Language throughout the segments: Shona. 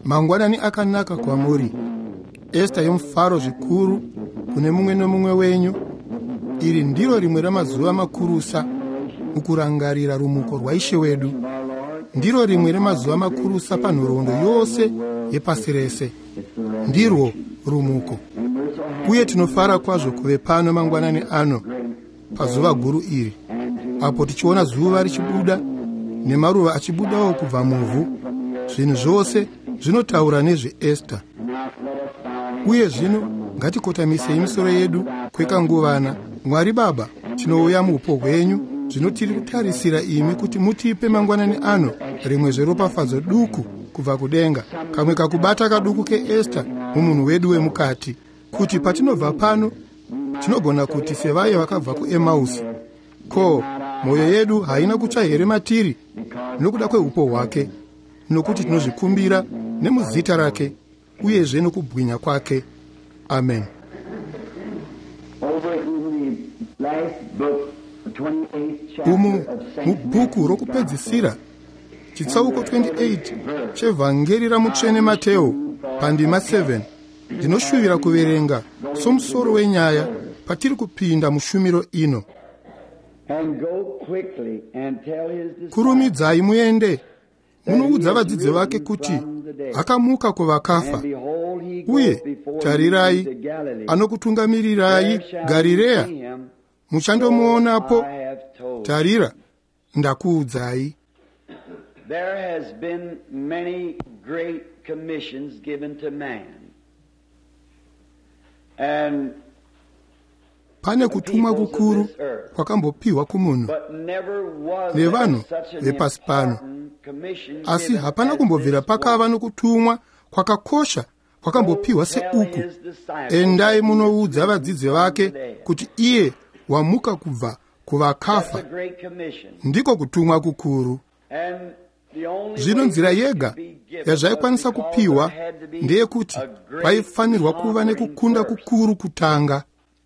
Mangwanani akanaka kwamuri, Esta yomufaro zvikuru kune mumwe nomumwe wenyu. Iri ndiro rimwe ramazuva makurusa mukurangarira rumuko rwaishe wedu. Ndiro rimwe ramazuva makurusa panhoroondo yose yepasi rese. Ndirwo rumuko. Uye tinofara kwazvo kuve pano mangwanani ano pazuva guru iri, apo tichiona zuva richibuda nemaruva achibudawo kubva muvhu. Zvinhu zvose zvinotaura nezveEsta. Uye zvino ngatikotamise misoro yedu kwekanguvana. Mwari Baba, tinouya muupo hwenyu, zvino tiri kutarisira imi kuti mutipe mangwanani ano rimwe zveropafadzo duku kubva kudenga, kamwe kakubata kaduku keEsta mumunhu wedu wemukati, kuti patinobva pano tinogona kuti sevaye vakabva kuEmausi. Ko, mwoyo yedu haina kutsva here matiri nokuda kweupo hwake, nokuti tinozvikumbira nemuzita rake uyezve nokubwinya kwake. Amen. Umu mubhuku rokupedzisira chitsauko 28 chevhangeri ramutsvene Mateo pandima 7 ndinoshuvira kuverenga somusoro wenyaya patiri kupinda mushumiro ino. Kurumidzai muende munoudza vadzidzi vake kuti akamuka kuvakafa, uye tarirai anokutungamirirai Garirea, muchandomuonapo. Tarira, ndakuudzai. There has been many great commissions given to man. And pane kutumwa kukuru kwakambopiwa kumunhu nevanhu vepasi pano, asi hapana kumbobvira pakava nokutumwa kwakakosha kwakambopiwa seuku. Endai munoudza vadzidzi vake kuti iye wamuka kubva kuvakafa. Ndiko kutumwa kukuru. Zvino nzira yega yazvaikwanisa kupiwa ndeyekuti kwaifanirwa kuva nekukunda kukuru kutanga.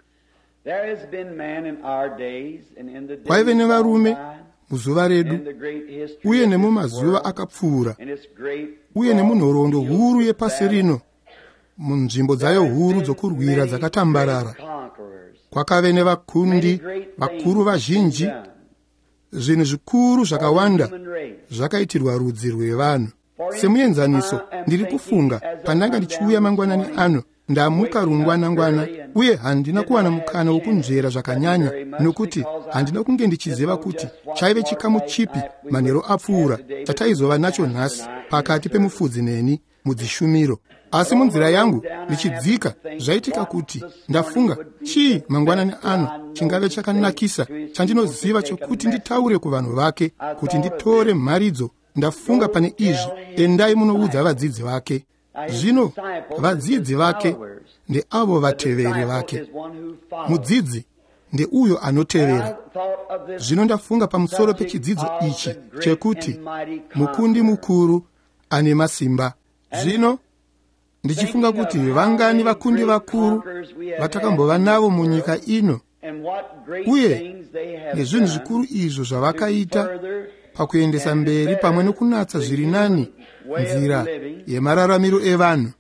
Kwaive nevarume muzuva redu uye nemumazuva akapfuura, uye nemunhoroondo huru yepasi rino, munzvimbo dzayo huru dzokurwira dzakatambarara, kwakave nevakundi vakuru vazhinji. Zvinhu zvikuru zvakawanda zvakaitirwa rudzi rwevanhu. Semuenzaniso, ndiri kufunga pandanga ndichiuya mangwanani ano, ndamuka rungwana-ngwana, uye handina kuwana mukana wokunzvera zvakanyanya, nokuti handina kunge ndichiziva kuti chaive chikamu chipi manheru apfuura chataizova nacho nhasi pakati pemufudzi neni mudzishumiro. Asi munzira yangu ndichidzika, zvaitika kuti ndafunga, chii mangwanani ano chingave chakanakisa chandinoziva chokuti nditaure kuvanhu vake, kuti nditore mharidzo. Ndafunga pane izvi, endai munoudza vadzidzi vake. Zvino vadzidzi vake ndeavo vateveri vake. Mudzidzi ndeuyo anotevera. Zvino ndafunga pamusoro pechidzidzo ichi chekuti mukundi mukuru ane masimba. Zvino ndichifunga kuti vangani vakundi vakuru vatakambova navo munyika ino, uye nezvinhu zvikuru izvo zvavakaita pakuendesa mberi pamwe nokunatsa zviri nani nzira yemararamiro evanhu.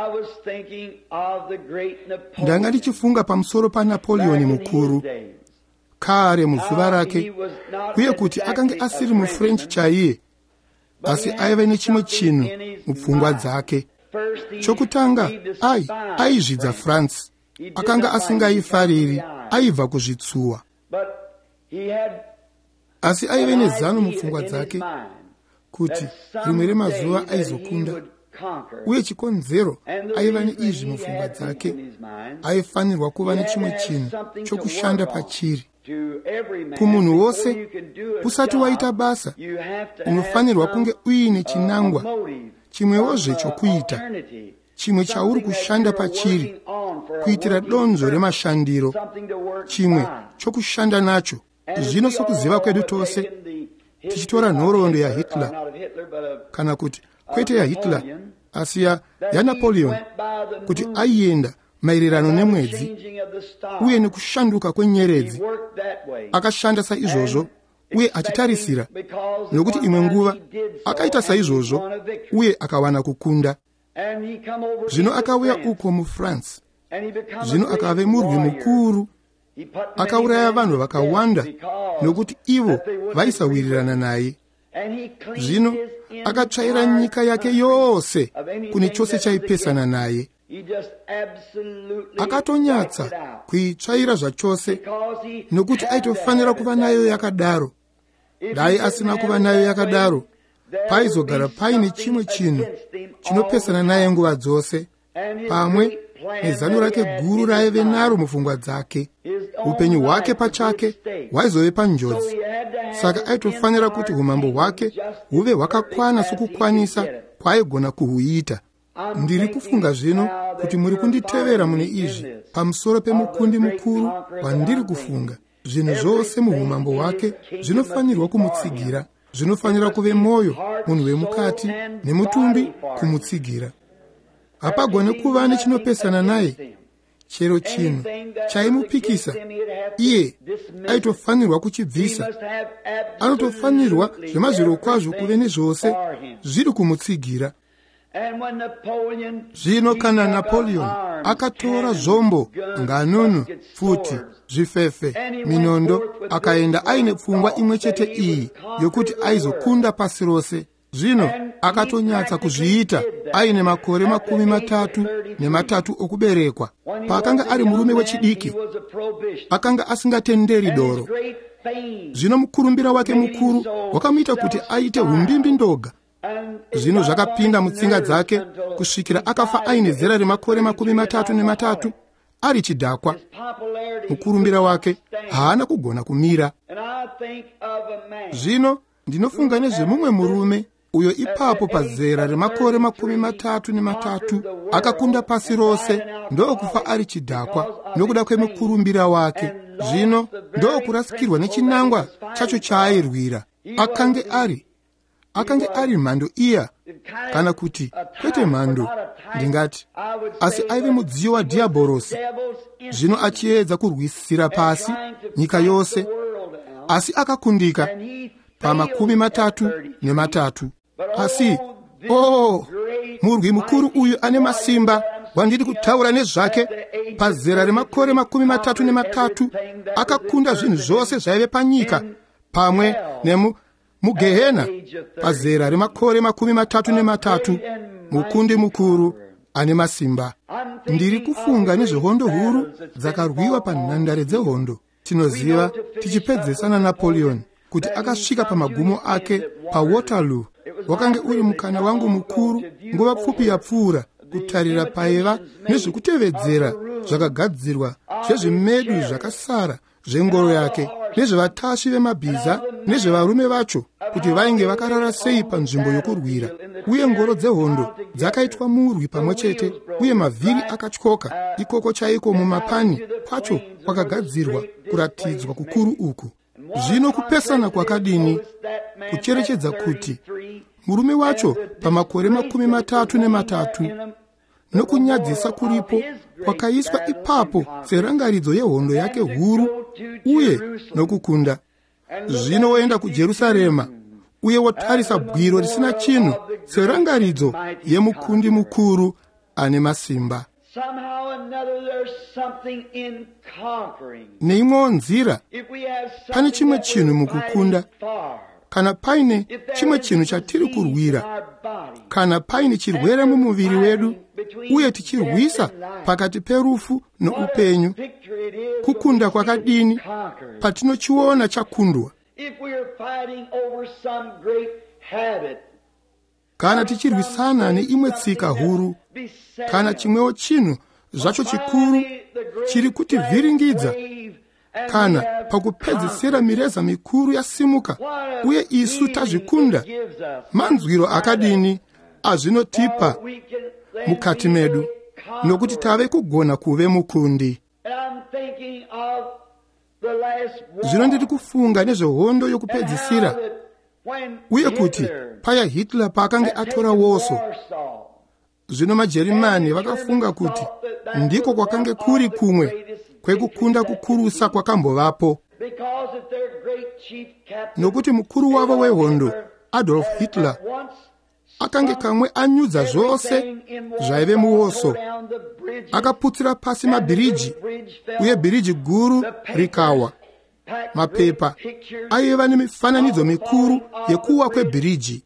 Ndanga ndichifunga pamusoro paNapoleoni mukuru kare muzuva rake, uye kuti akanga asiri muFrench chaiye, asi aive nechimwe chinhu mupfungwa dzake. Chokutanga, aizvidza France. Akanga asingaifariri, aibva kuzvitsuwa. Asi aive nezano mupfungwa dzake kuti rimwe remazuva aizokunda, uye chikonzero aiva neizvi mupfungwa dzake. Aifanirwa kuva nechimwe chinhu chokushanda pachiri. Kumunhu wose, usati waita basa, unofanirwa kunge uine chinangwa chimwewozve chokuita, chimwe chauri kushanda pachiri, kuitira donzvo remashandiro, chimwe chokushanda nacho. Zvino sokuziva kwedu tose, tichitora nhoroondo yaHitler, kana kuti kwete yaHitler asi yaNapoleon, kuti aienda maererano nemwedzi uye nekushanduka kwenyeredzi. Akashanda saizvozvo uye achitarisira, nokuti imwe nguva akaita saizvozvo uye akawana kukunda. Zvino akauya uko muFrance. Zvino akave murwi mukuru. Akauraya vanhu vakawanda nokuti ivo vaisawirirana naye. Zvino akatsvaira nyika yake yose kune chose chaipesana naye. Akatonyatsa kuitsvaira zvachose nokuti aitofanira kuva nayo yakadaro. Dai asina kuva nayo yakadaro, paizogara paine chimwe chinhu chinopesana naye nguva dzose, pamwe nezano rake guru raive naro mupfungwa dzake. Upenyu hwake pachake hwaizove panjodzi. Saka aitofanira kuti umambo hwake huve hwakakwana sokukwanisa kwaaigona kuhuita. Ndiri kufunga zvino kuti muri kunditevera mune izvi pamusoro pemukundi mukuru wandiri kufunga. Zvinhu zvose muumambo hwake zvinofanirwa kumutsigira. Zvinofanira kuve mwoyo, munhu wemukati nemutumbi kumutsigira. Hapagone kuva nechinopesana naye. Chero chinhu chaimupikisa, iye aitofanirwa kuchibvisa. Anotofanirwa zvemazviro kwazvo kuve nezvose zviri kumutsigira. Zvino kana Napoleon akatora zvombo, nganunu, pfuti, zvifefe, minondo, akaenda aine pfungwa imwe chete iyi yokuti aizokunda pasi rose. Zvino akatonyatsa kuzviita aine makore 33 okuberekwa. Paakanga ari murume wechidiki, akanga asingatenderi doro. Zvino mukurumbira wake mukuru wakamuita kuti aite umbimbi ndoga. Zvino zvakapinda mutsinga dzake kusvikira akafa aine zera remakore 33 ari chidhakwa. Mukurumbira wake haana kugona kumira. Zvino ndinofunga nezvemumwe murume uyo ipapo pazera remakore 33 akakunda pasi rose, ndokufa ari chidhakwa nokuda kwemukurumbira wake. Zvino ndokurasikirwa nechinangwa chacho chaairwira. Akange ari mhando iya, kana kuti kwete mhando, ndingati, asi aive mudziyo wadhiabhorosi. Zvino achiedza kurwisira pasi nyika yose, asi akakundika pa33. Asi, murwi mukuru uyu ane masimba, wandiri kutaura nezvake, pazera remakore 33 akakunda zvinhu zvose zvaive panyika, pamwe mugehena pazera remakore 33, mukundi mukuru ane masimba. Ndiri kufunga nezvehondo huru dzakarwiwa panhandare dzehondo. Tinoziva tichipedzesana Napoleon kuti akasvika pamagumo ake paWaterloo. Wakange uri mukana wangu mukuru nguva pfupi yapfuura kutarira paiva nezvekutevedzera zvakagadzirwa zvezvimedu zvakasara zvengoro yake, nezvevatasvi vemabhiza, nezvevarume vacho kuti vainge vakarara sei panzvimbo yokurwira. Uye ngoro dzehondo dzakaitwa murwi pamwe chete, uye mavhiri akatyoka. Ikoko chaiko mumapani kwacho kwakagadzirwa kuratidzwa kukuru uku. Zvino kupesana kwakadini kucherechedza kuti murume wacho pamakore 33 nokunyadzisa kuripo kwakaiswa ipapo serangaridzo yehondo yake huru uye nokukunda. Zvino woenda kuJerusarema uye wotarisa bwiro risina chinhu serangaridzo yemukundi mukuru ane masimba. Neimwewo nzira, pane chimwe chinhu mukukunda. Kana paine chimwe chinhu chatiri kurwira, kana paine chirwere mumuviri wedu, uye tichirwisa pakati perufu noupenyu, kukunda kwakadini patinochiona chakundwa. Kana tichirwisana neimwe tsika huru, kana chimwewo chinhu zvacho chikuru chiri kutivhiringidza, kana pakupedzisira mireza mikuru yasimuka uye isu tazvikunda, manzwiro akadini azvinotipa mukati medu, nokuti tave kugona kuve mukundi. Zvino ndiri kufunga nezvehondo yokupedzisira, uye kuti paya Hitler paakanga atora Warsaw. Zvino maJerimani vakafunga kuti ndiko kwakange kuri kumwe kwekukunda kukurusa kwakambovapo, nokuti mukuru wavo wehondo Adolf Hitler akange kamwe anyudza zvose zvaive muoso. Akaputsira pasi mabhiriji, uye bhiriji guru rikawa. Mapepa aiva nemifananidzo mikuru yekuwa kwebhiriji.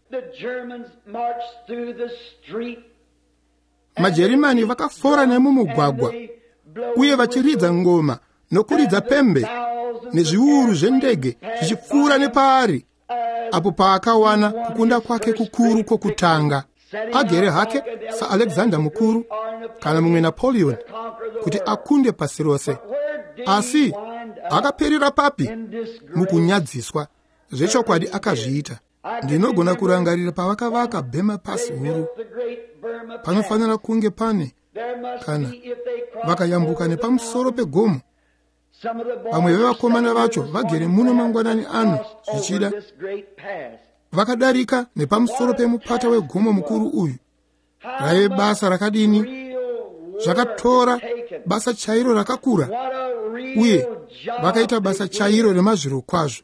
Majerimani vakafora nemumugwagwa, uye vachiridza ngoma nokuridza pembe nezviuru zvendege zvichipfuura nepaari, apo paakawana kukunda kwake kukuru kwokutanga. Agere hake saAlexander mukuru kana mumwe Napoleon kuti akunde pasi rose. Asi akaperera papi? Mukunyadziswa. Zvechokwadi akazviita. Ndinogona kurangarira pavakavaka Burma Pass huru. Panofanira kunge pane kana vakayambuka nepamusoro pegomo. Vamwe vevakomana vacho vagere muno mangwanani ano zvichida. Vakadarika nepamusoro pemupata wegomo mukuru uyu. Raive basa rakadini! Zvakatora basa chairo rakakura, uye vakaita basa chairo remazviro kwazvo.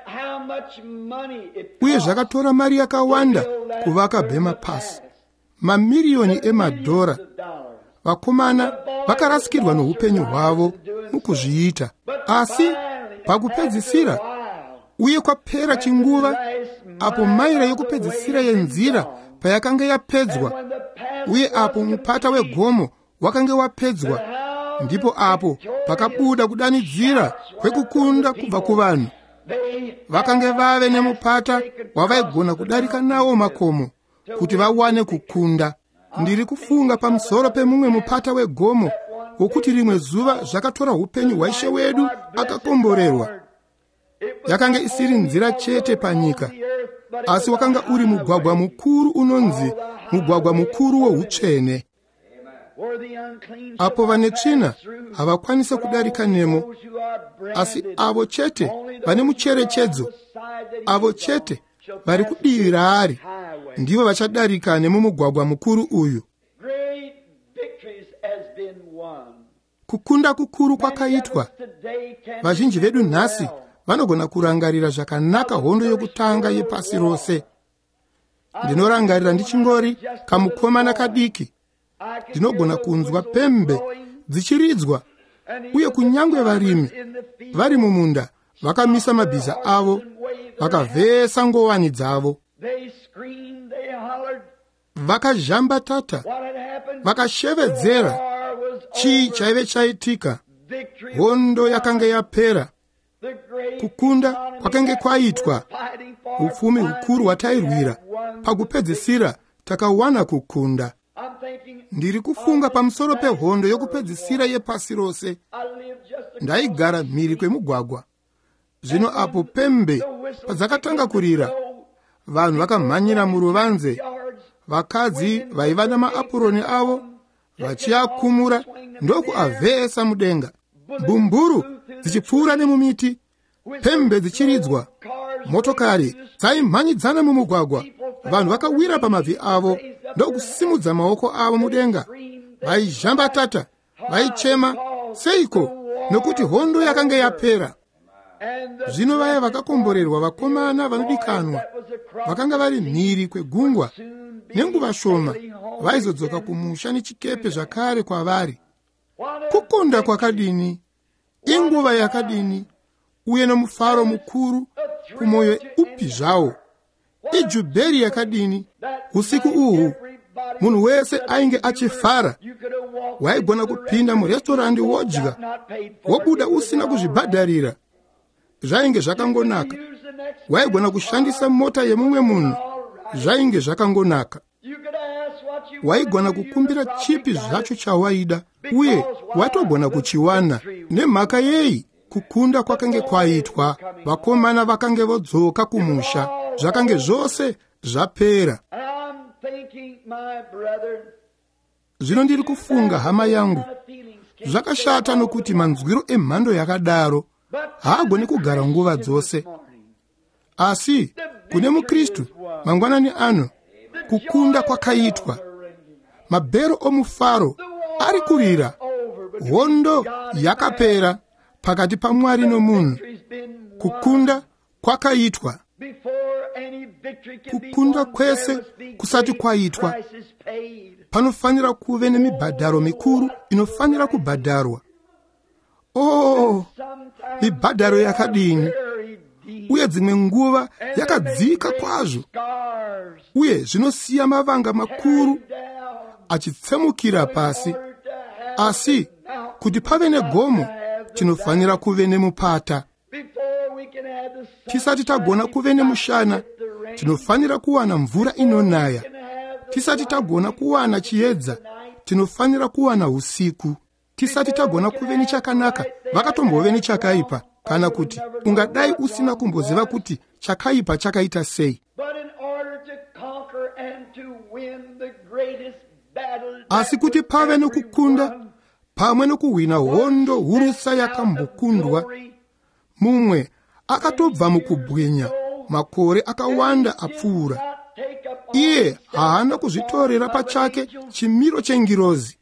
Uye zvakatora mari yakawanda kuvaka Burma Pass, mamiriyoni emadhora. Vakomana vakarasikirwa noupenyu hwavo mukuzviita. Asi pakupedzisira, uye kwapera chinguva, apo maira yokupedzisira yenzira payakanga yapedzwa, uye apo mupata wegomo wakanga wapedzwa, ndipo apo pakabuda kudanidzira kwekukunda kubva kuvanhu. Vakange vave nemupata wavaigona kudarika nawo makomo kuti vawane kukunda. Ndiri kufunga pamusoro pemumwe mupata wegomo wokuti rimwe zuva zvakatora upenyu hwaishe wedu akakomborerwa. Yakanga isiri nzira chete panyika, asi wakanga uri mugwagwa mukuru unonzi mugwagwa mukuru woutsvene. Apo vane tsvina havakwanise kudarika nemo, asi avo chete vane mucherechedzo, avo chete vari kudivi raari, ndivo vachadarika nemumugwagwa mukuru uyu. Kukunda kukuru kwakaitwa. Vazhinji vedu nhasi vanogona kurangarira zvakanaka hondo yokutanga yepasi rose. Ndinorangarira ndichingori kamukomana kadiki. Ndinogona kunzwa pembe dzichiridzwa, uye kunyangwe varimi vari mumunda vakamisa mabhiza avo, vakavhesa ngowani dzavo. Vakazhambatata, vakashevedzera. Chii chaive chaitika? Hondo yakanga yapera. Kukunda kwakange kwaitwa. Upfumi hukuru hwatairwira, pakupedzisira takawana kukunda. Ndiri kufunga pamusoro pehondo yokupedzisira yepasi rose. Ndaigara mhiri kwemugwagwa. Zvino apo pembe padzakatanga kurira, vanhu vakamhanyira muruvanze. Vakadzi vaiva namaapuroni avo vachiakumura ndokuavhesa mudenga. Mbumburu dzichipfuura nemumiti, pembe dzichiridzwa. Motokari dzaimhanyidzana mumugwagwa. Vanhu vakawira pamabvi avo ndokusimudza maoko avo mudenga. Vaizhambatata, vaichema, seiko? Nokuti hondo yakanga yapera. Zvino vaya vakakomborerwa vakomana vanodikanwa vakanga vari mhiri kwegungwa. Nenguva shoma vaizodzoka kumusha nechikepe zvakare kwavari. Kukunda kwakadini, inguva yakadini, uye nomufaro mukuru kumwoyo upi zvawo. Ijubheri yakadini, usiku uhu munhu wese ainge achifara. Waigona kupinda murestaurandi wodya, wobuda usina kuzvibhadharira. Zvainge zvakangonaka. Waigona kushandisa mota yemumwe munhu. Zvainge zvakangonaka. Waigona kukumbira chipi zvacho chawaida, uye watogona kuchiwana. Nemhaka yei? Kukunda kwakange kwaitwa. Vakomana vakange vodzoka kumusha. Zvakange zvose zvapera. Zvino ndiri kufunga, hama yangu, zvakashata nokuti manzwiro emhando yakadaro haagoni kugara nguva dzose. Asi kune muKristu mangwanani ano kukunda kwakaitwa. Mabhero omufaro ari kurira. Hondo yakapera pakati paMwari nomunhu. Kukunda kwakaitwa. kukunda kwese kusati kwaitwa, panofanira kuve nemibhadharo mikuru inofanira kubhadharwa. Mibhadharo yakadini! Uye dzimwe nguva yakadzika kwazvo, uye zvinosiya mavanga makuru achitsemukira pasi. Asi kuti pave negomo, tinofanira kuve nemupata. Tisati tagona kuve nemushana, tinofanira kuwana mvura inonaya. Tisati tagona kuwana chiedza, tinofanira kuwana usiku. Tisati tagona kuve nechakanaka, vakatombove nechakaipa. Kana kuti ungadai usina kumboziva kuti chakaipa chakaita sei. Asi kuti pave nokukunda pamwe nokuhwina hondo hurusa yakambokundwa, mumwe akatobva mukubwinya makore akawanda apfuura. Iye haana kuzvitorera pachake chimiro chengirozi.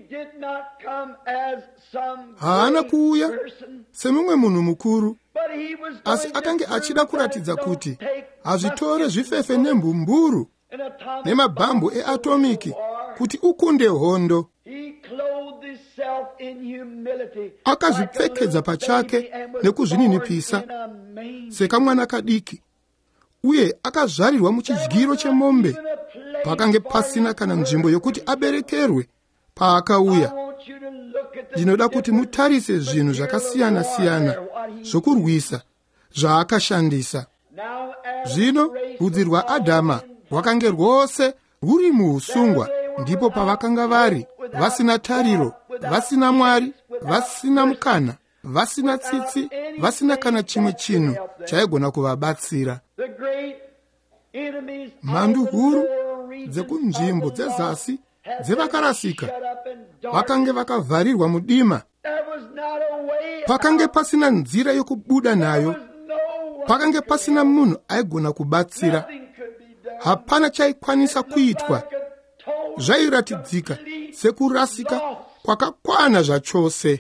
Haana kuuya semumwe munhu mukuru, asi akange achida kuratidza kuti hazvitore zvifefe nembumburu nemabhambu eatomiki kuti ukunde hondo. Akazvipfekedza pachake nekuzvininipisa sekamwana kadiki, uye akazvarirwa muchidyiro chemombe, pakange pasina kana nzvimbo yokuti aberekerwe. Paakauya, ndinoda kuti mutarise zvinhu zvakasiyana-siyana zvokurwisa zvaakashandisa. Zvino rudzi rwaAdhama rwakange rwose rwuri muusungwa, ndipo pavakanga vari, vasina tariro, vasina Mwari, vasina mukana, vasina tsitsi, vasina kana chimwe chinhu chaigona kuvabatsira. Mhandu huru dzekunzvimbo dzezasi dzevakarasika vakange vakavharirwa mudima. Pakange pasina nzira yokubuda nayo, pakange pasina munhu aigona kubatsira. Hapana chaikwanisa kuitwa. Zvairatidzika sekurasika kwakakwana zvachose.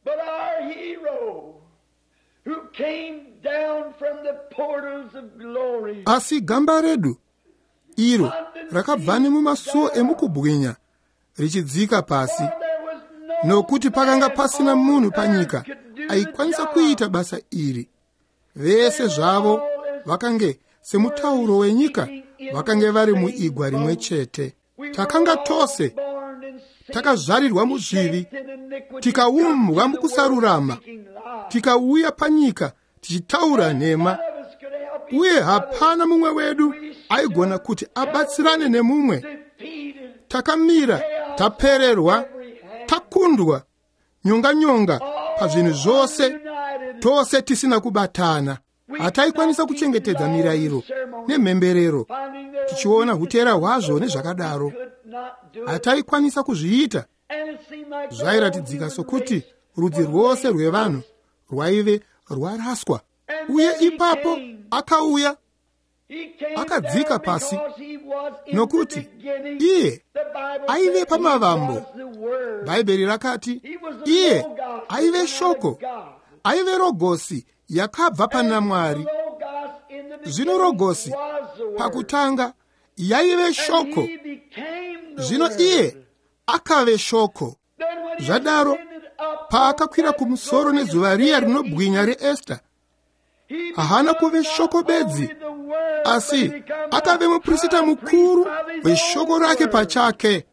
Asi gamba redu iro rakabva nemumasuo emukubwinya richidzika pasi, nokuti pakanga pasina munhu panyika aikwanisa kuita basa iri. Vese zvavo vakange semutauro wenyika, vakange vari muigwa rimwe chete. Takanga tose takazvarirwa muzvivi, tikaumbwa mukusarurama, tikauya panyika tichitaura nhema, uye hapana mumwe wedu aigona kuti abatsirane nemumwe. Takamira, tapererwa, takundwa, nyonga pazvinhu zvose, tose tisina kubatana. Hataikwanisa kuchengetedza mirayiro nemhemberero, tichiona hutera hwazvo nezvakadaro. Hataikwanisa kuzviita. Zvairatidzika sokuti rudzi rwose rwevanhu rwaive rwaraswa. Uye ipapo akauya, akadzika pasi, nokuti iye aive pamavambo. Bhaibheri rakati iye aive shoko, aive rogosi yakabva pana Mwari. Zvino rogosi pakutanga yaive shoko, zvino iye akave shoko. Zvadaro paakakwira kumusoro nezuva riya rinobwinya reEsta, haana kuve shoko bedzi, asi akave muprista mukuru weshoko rake pachake.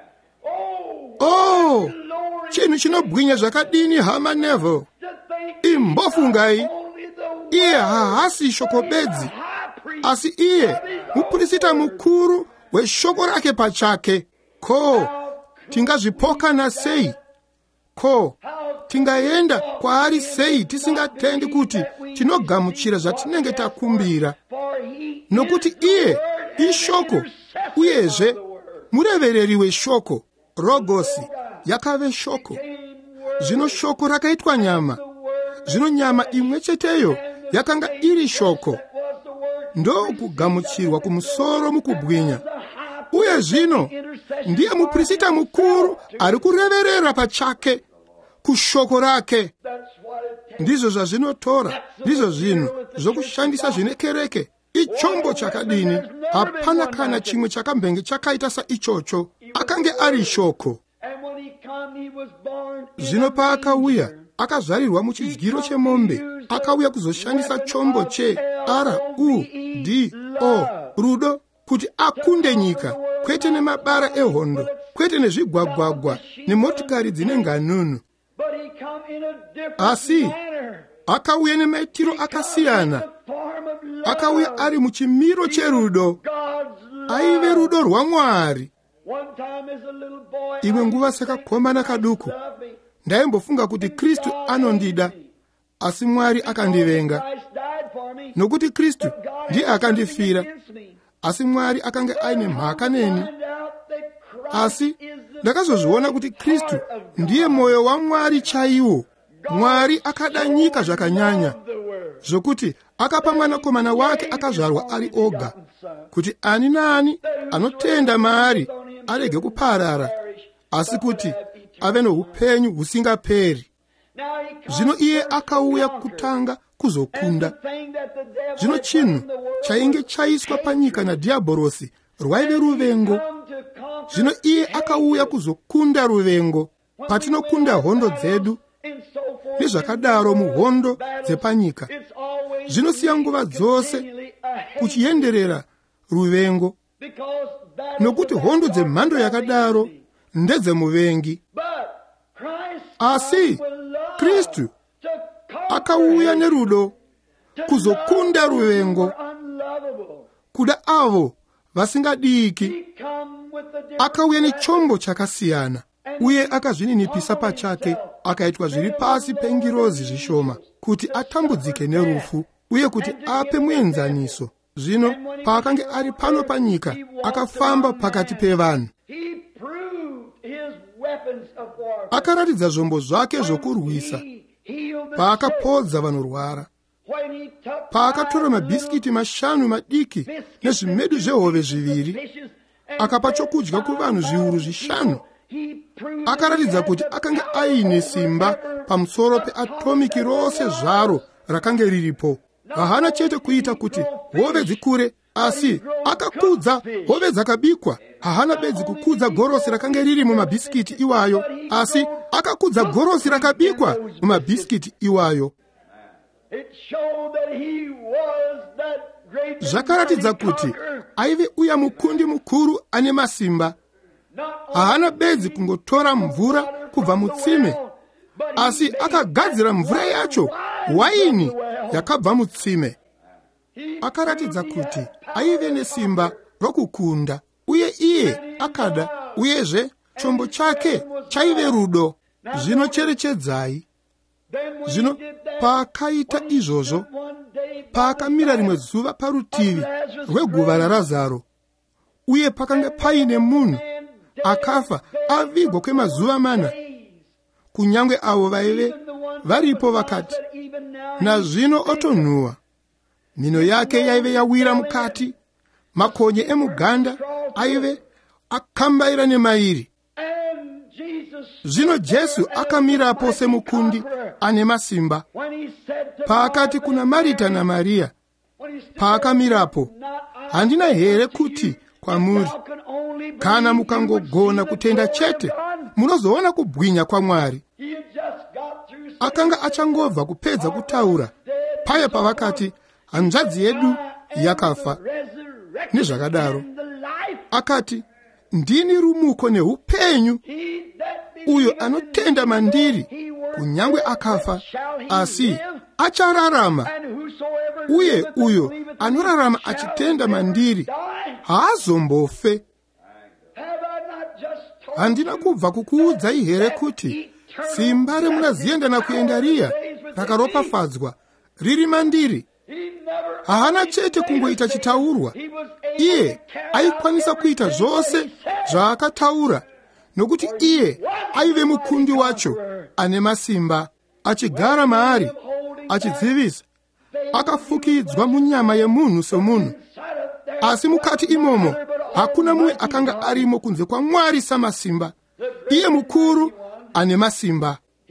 Chinhu chinobwinya zvakadini, hama Neville! Imbofungai, iye haasi shoko bedzi, asi iye muprista mukuru weshoko rake pachake. Ko, tingazvipokana sei? Ko, tingaenda kwaari sei tisingatendi kuti tinogamuchira zvatinenge takumbira? Nokuti iye ishoko, uyezve murevereri weshoko. Rogosi yakave shoko, zvino shoko rakaitwa nyama. Zvino nyama imwe cheteyo yakanga iri shoko, ndokugamuchirwa kumusoro mukubwinya. Uye zvino ndiye muprista mukuru ari kureverera pachake kushoko rake. Ndizvo zvazvinotora, ndizvo zvinhu zvokushandisa zvine kereke. ichombo chakadini, hapana kana chimwe chakambenge chakaita sa ichocho, akange ari shoko. Zvino paakauya, akazvarirwa muchidyiro chemombe, akauya kuzoshandisa chombo R-U-D-O, rudo, kuti akunde nyika, kwete nemabara ehondo, kwete nezvigwagwagwa nemotikari dzine nganunu. Asi akauya nemaitiro akasiyana. Akauya ari muchimiro cherudo, aive rudo rwaMwari. Imwe nguva sakakombana kaduku, ndaimbofunga kuti Kristu anondida, asi Mwari akandivenga. Nokuti Kristu ndiye akandifira, asi Mwari akanga aine mhaka neni. Asi ndakazozviona kuti Kristu ndiye moyo waMwari chaiwo. Mwari akada nyika zvakanyanya, zvokuti akapa mwanakomana wake akazvarwa ari oga, kuti ani naani anotenda maari arege kuparara, asi kuti ave noupenyu husingaperi. Zvino iye akauya kutanga kuzokunda. Zvino chinhu chainge chaiswa panyika nadhiabhorosi rwaive ruvengo. Zvino iye akauya kuzokunda ruvengo. Patinokunda hondo dzedu nezvakadaro muhondo dzepanyika, zvinosiya nguva dzose kuchienderera ruvengo, nokuti hondo dzemhando yakadaro ndedzemuvengi. Asi Kristu akauya nerudo kuzokunda ruvengo, kuda avo vasingadiki. Akauya nechombo chakasiyana, uye akazvininipisa pachake, akaitwa zviri pasi pengirozi zvishoma, kuti atambudzike nerufu, uye kuti ape muenzaniso. Zvino paakange ari pano panyika, akafamba pakati pevanhu. Akaratidza zvombo zvake zvokurwisa, paakapodza vanorwara, paakatora mabhisikiti 5 madiki nezvimedu zvehove 2, akapa chokudya kuvanhu 5,000. Akaratidza kuti akanga aine simba pamusoro peatomiki rose zvaro rakange riripo. Hahana chete kuita kuti hove dzikure, asi akakudza hove dzakabikwa. Hahana bedzi kukudza gorosi rakange riri mumabhisikiti iwayo, asi akakudza gorosi rakabikwa mumabhisikiti iwayo. Zvakaratidza kuti aive uya mukundi mukuru ane masimba. Hahana bedzi kungotora mvura kubva mutsime, asi akagadzira mvura yacho waini yakabva mutsime. Akaratidza kuti aive nesimba rokukunda, uye iye akada, uyezve chombo chake chaive rudo. Zvino cherechedzai. Zvino paakaita izvozvo, paakamira rimwe zuva parutivi rweguva raRazaro, uye pakanga paine munhu akafa avigwa kwemazuva 4, kunyange avo vaive varipo vakati, nazvino otonhuhwa. Mino yake yaive yawira mukati, makonye emuganda aive akambaira nemairi. Zvino Jesu akamirapo semukundi ane masimba. Paakati kuna Marita naMaria, paakamirapo, handina here kuti kwamuri, kana mukangogona kutenda chete, munozoona kubwinya kwaMwari. Akanga achangobva kupedza kutaura, paya pavakati, hanzvadzi yedu yakafa, nezvakadaro. Akati, ndini rumuko neupenyu. Uyo anotenda mandiri, kunyange akafa, asi achararama. Uye uyo anorarama achitenda mandiri, haazombofe. Handina kubva kukuudzai here kuti simba remunaziendana kuenda riya rakaropafadzwa riri mandiri. Hahana chete kungoita chitaurwa, iye aikwanisa kuita zvose zvaakataura, nokuti iye aive mukundi wacho ane masimba, achigara maari, achidzivisa. Akafukidzwa munyama yemunhu somunhu, asi mukati imomo hakuna mumwe akanga arimo kunze kwaMwari samasimba. Iye mukuru ane masimba.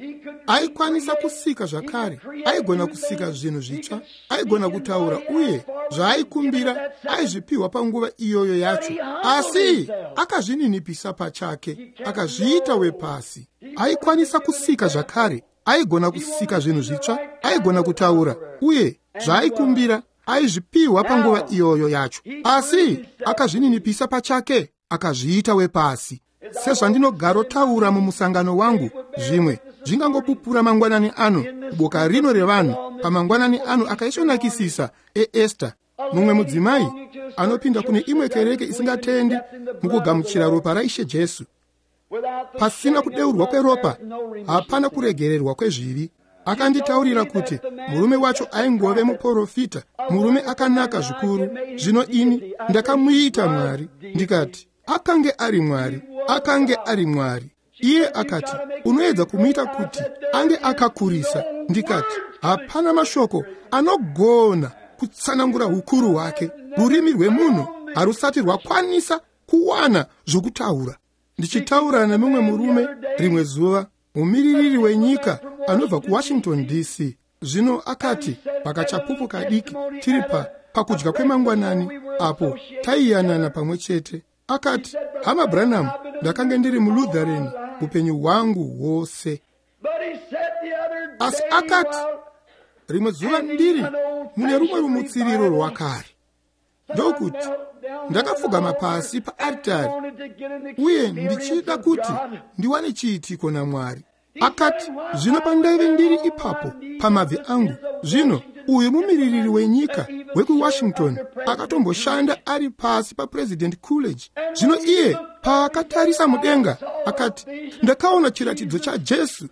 aikwanisa kusika zvakare, aigona kusika zvinhu zvitsva, aigona kutaura, uye zvaaikumbira aizvipiwa panguva iyoyo yacho. Asi akazvininipisa pachake, akazviita wepasi. Aikwanisa kusika zvakare, aigona kusika zvinhu zvitsva, aigona kutaura, uye zvaaikumbira aizvipiwa panguva iyoyo yacho. Asi akazvininipisa pachake, akazviita wepasi. Sezvandinogarotaura mumusangano wangu, zvimwe zvingangopupura mangwanani ano, boka rino revanhu pamangwanani ano akaisvonakisisa eEsta, mumwe mudzimai anopinda kune imwe kereke isingatendi mukugamuchira ropa raIshe Jesu. Pasina kudeurwa kweropa, hapana kuregererwa kwezvivi. Akanditaurira kuti murume wacho aingove muprofita, murume akanaka zvikuru. Zvino ini ndakamuita Mwari. Ndikati, akange ari Mwari, akange ari Mwari. Iye akati, unoedza kumuita kuti ange akakurisa. Ndikati, hapana mashoko anogona kutsanangura ukuru hwake. Rurimi rwemunhu harusati rwakwanisa kuwana zvokutaura. Ndichitaura nemumwe murume rimwe zuva, mumiririri wenyika anobva kuWashington DC. Zvino akati, pakachapupu kadiki tiri pakudya kwemangwanani, apo taiyanana pamwe chete. Akati, hama Branham, ndakange ndiri muLutheran upenyu hwangu hwose. Asi akati, rimwe zuva ndiri mune rumwe rumutsiriro rwakare, ndokuti ndakapfugama pasi paaritari, uye ndichida kuti ndiwane chiitiko naMwari. Akati, zvino pandaive ndiri ipapo pamabvi angu, zvino uyu mumiririri wenyika wekuWashington akatomboshanda ari pasi paPresident Coolidge. Zvino iye paakatarisa mudenga akati, ndakaona chiratidzo chaJesu.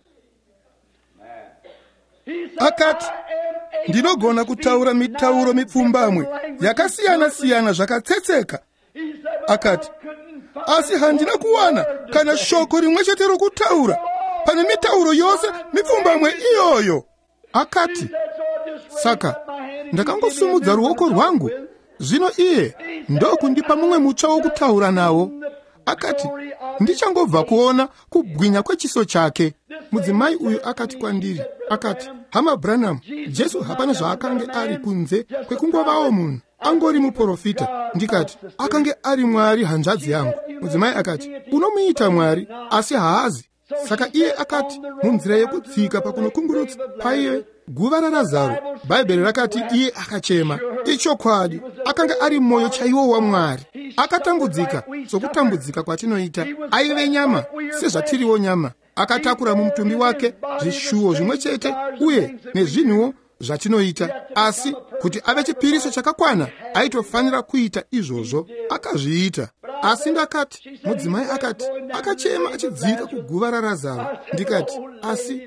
Akati, ndinogona kutaura mitauro mipfumbamwe yakasiyana-siyana zvakatsetseka. Akati, asi handina kuwana kana shoko rimwe chete rokutaura pane mitauro yose mipfumbamwe iyoyo. Akati, saka ndakangosumudza ruoko rwangu, zvino iye ndokundipa mumwe mutsva wokutaura nawo. Akati, ndichangobva kuona kubwinya kwechiso chake. Mudzimai uyu akati kwandiri, akati, hama Branham, Jesu hapana zvaakange ari kunze kwekungovawo munhu, angori muprofita. Ndikati, akange ari Mwari hanzvadzi yangu. Mudzimai akati, unomuita Mwari, asi haazi. Saka iye akati, munzira yekudzika pakunokungurutsa paiye guva raRazaro, Bhaibheri rakati iye akachema. Ichokwadi, akanga ari mwoyo chaiwo waMwari. Akatambudzika sokutambudzika kwatinoita. Aive nyama sezvatiriwo nyama. Akatakura mumutumbi wake zvishuwo zvimwe chete uye nezvinhuwo zvatinoita. Asi kuti ave chipiriso chakakwana, aitofanira kuita izvozvo. Akazviita. Asi ndakati, mudzimai akati, akachema achidzika kuguva raRazaro. Ndikati, asi,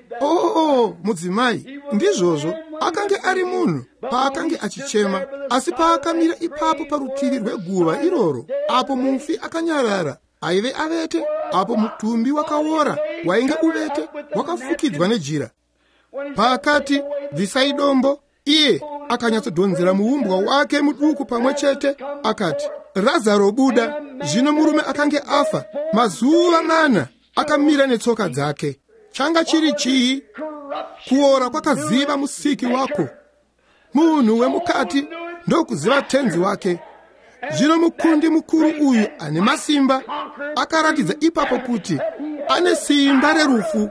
mudzimai, ndizvozvo, akange ari munhu paakange achichema. Asi paakamira ipapo parutivi rweguva iroro, apo mufi akanyarara, aive avete, apo mutumbi wakaora, wainge uvete, wakafukidzwa nejira. Paakati, bvisai dombo, iye akanyatsodhonzera muumbwa wake muduku pamwe chete, akati, Razaro buda. Zvino murume akange afa mazuva 4, akamira netsoka dzake. Changa chiri chii? Kuora kwakaziva musiki wako. Munhu wemukati ndokuziva tenzi wake. Zvino mukundi mukuru uyu ane masimba akaratidza ipapo kuti ane simba rerufu,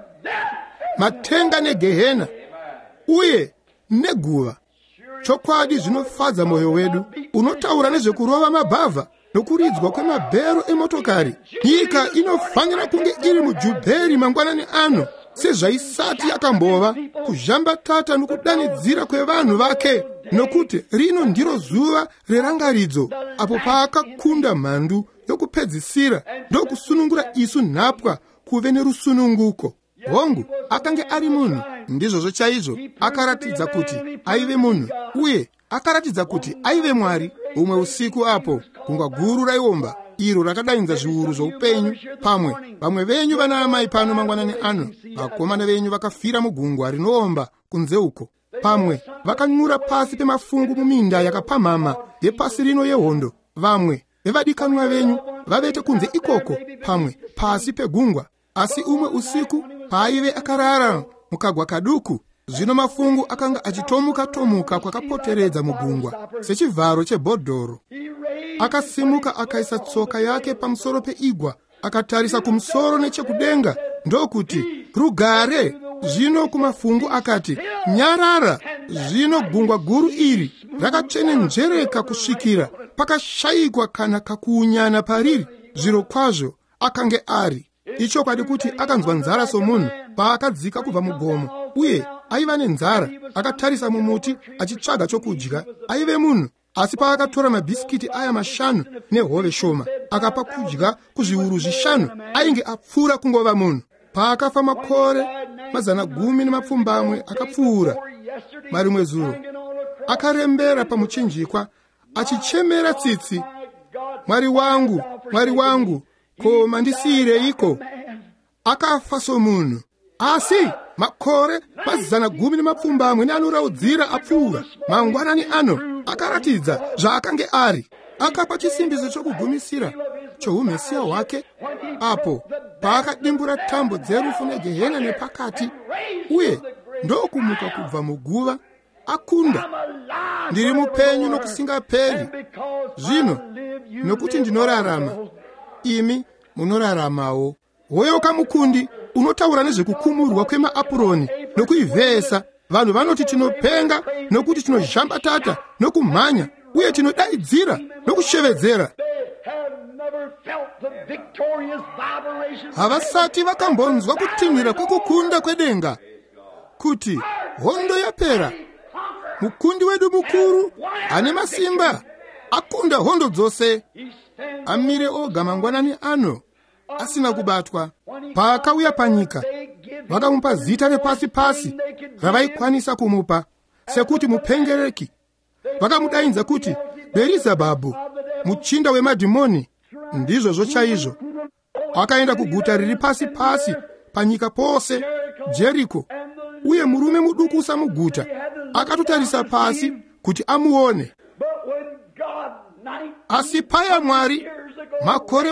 matenga neGehena uye neguva. Chokwadi zvinofadza mwoyo wedu. Unotaura nezvekurova mabhavha nokuridzwa kwemabhero emotokari. Nyika inofanira kunge iri mujubheri mangwanani ano, sezvaisati yakambova, kuzhambatata nokudanidzira kwevanhu vake, nokuti rino ndiro zuva rerangaridzo, apo paakakunda mhandu yokupedzisira ndokusunungura isu nhapwa kuve nerusununguko. Hongu, akange ari munhu, ndizvozvo chaizvo. Akaratidza kuti aive munhu, uye akaratidza kuti aive Mwari. Umwe usiku apo, gungwa guru raiomba, iro rakadainza zviuru zvoupenyu. Vamwe venyu vana amai pano mangwanani ano, vakomana venyu vakafira mugungwa rinoomba kunze uko. Pamwe vakanyura pasi pemafungu muminda yakapamhama yepasi rino yehondo. Vamwe vevadikanwa venyu vavete kunze ikoko, pamwe pasi pegungwa. Asi umwe usiku paaive akarara mukagwa kaduku. Zvino mafungu akanga achitomuka-tomuka kwakapoteredza mugungwa sechivharo chebhodhoro. Akasimuka akaisa tsoka yake pamusoro peigwa, akatarisa kumusoro nechekudenga, ndokuti rugare. Zvino kumafungu akati, nyarara. Zvino gungwa guru iri rakachenenjereka kusvikira pakashayikwa kana kakuunyana pariri. Zviro kwazvo akange ari. Ichokwadi kuti akanzwa nzara somunhu paakadzika kubva mugomo, uye aiva nenzara. Akatarisa mumuti achitsvaga chokudya. Aive munhu, asi paakatora mabhisikiti aya 5 nehove shoma akapa kudya kuzviuru 5, ainge apfuura kungova munhu. Paakafa makore 10 akapfuura. Marimwe zuva akarembera pamuchinjikwa achichemera tsitsi, Mwari wangu, Mwari wangu, ko mandisiyireiko? Akafa somunhu. Asi makore 10 anoraudzira apfuura. Mangwanani ano akaratidza zvaakange ari. Akapa chisimbiso chokugumisira choumesiya hwake apo paakadimbura tambo dzerufu negehena nepakati, uye ndokumuka kubva muguva akunda. Ndiri mupenyu nokusingaperi. Zvino nokuti ndinorarama, imi munoraramawo. Hoyo kamukundi unotaura nezvekukumurwa kwemaapuroni nokuivhesa. Vanhu vanoti tinopenga nokuti tinozhambatata nokumhanya, uye tinodaidzira nokushevedzera. Havasati vakambonzwa kutinhira kwekukunda kwedenga, kuti hondo yapera. Mukundi wedu mukuru ane masimba akunda hondo dzose. Amire oga mangwanani ano asina kubatwa. Paakauya panyika vakamupa zita repasi-pasi ravaikwanisa kumupa, sekuti mupengereki. Vakamudainza kuti Berizabhabhu, muchinda wemadhimoni. Ndizvo chaizvo. Akaenda kuguta riri pasi-pasi panyika pose, Jeriko, uye murume mudukusa muguta akatotarisa pasi kuti amuone. Asi paya Mwari makore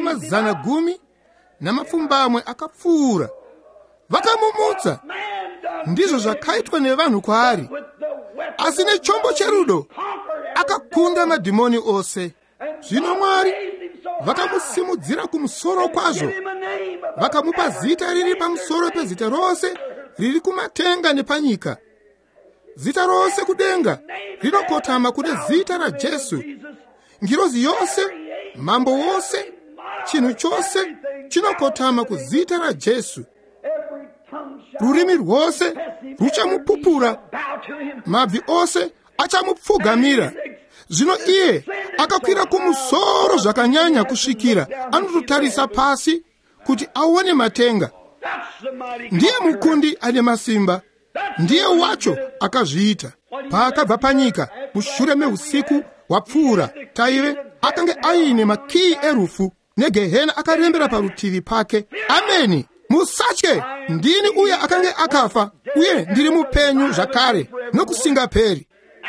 10 akapfuura. Vakamumutsa. Ndizvo zvakaitwa nevanhu kwaari. Asi nechombo cherudo akakunda madhimoni ose. Zvino Mwari vakamusimudzira kumusoro kwazvo. Vakamupa zita riri pamusoro pezita rose riri kumatenga nepanyika. Zita rose kudenga rinokotama kune zita raJesu. Ngirozi yose, mambo wose, chinhu chose chinokotama kuzita raJesu. Rurimi rwose ruchamupupura, mabvi ose achamupfugamira. Zvino iye akakwira kumusoro zvakanyanya kusvikira anototarisa pasi kuti aone matenga. Ndiye mukundi ane masimba. Ndiye wacho akazviita. Paakabva panyika mushure meusiku hwapfuura, taive akange aine makiyi erufu negehena akarembera parutivi pake. Ameni. Musatye. Ndini uye akange akafa, uye ndiri mupenyu zvakare nokusingaperi.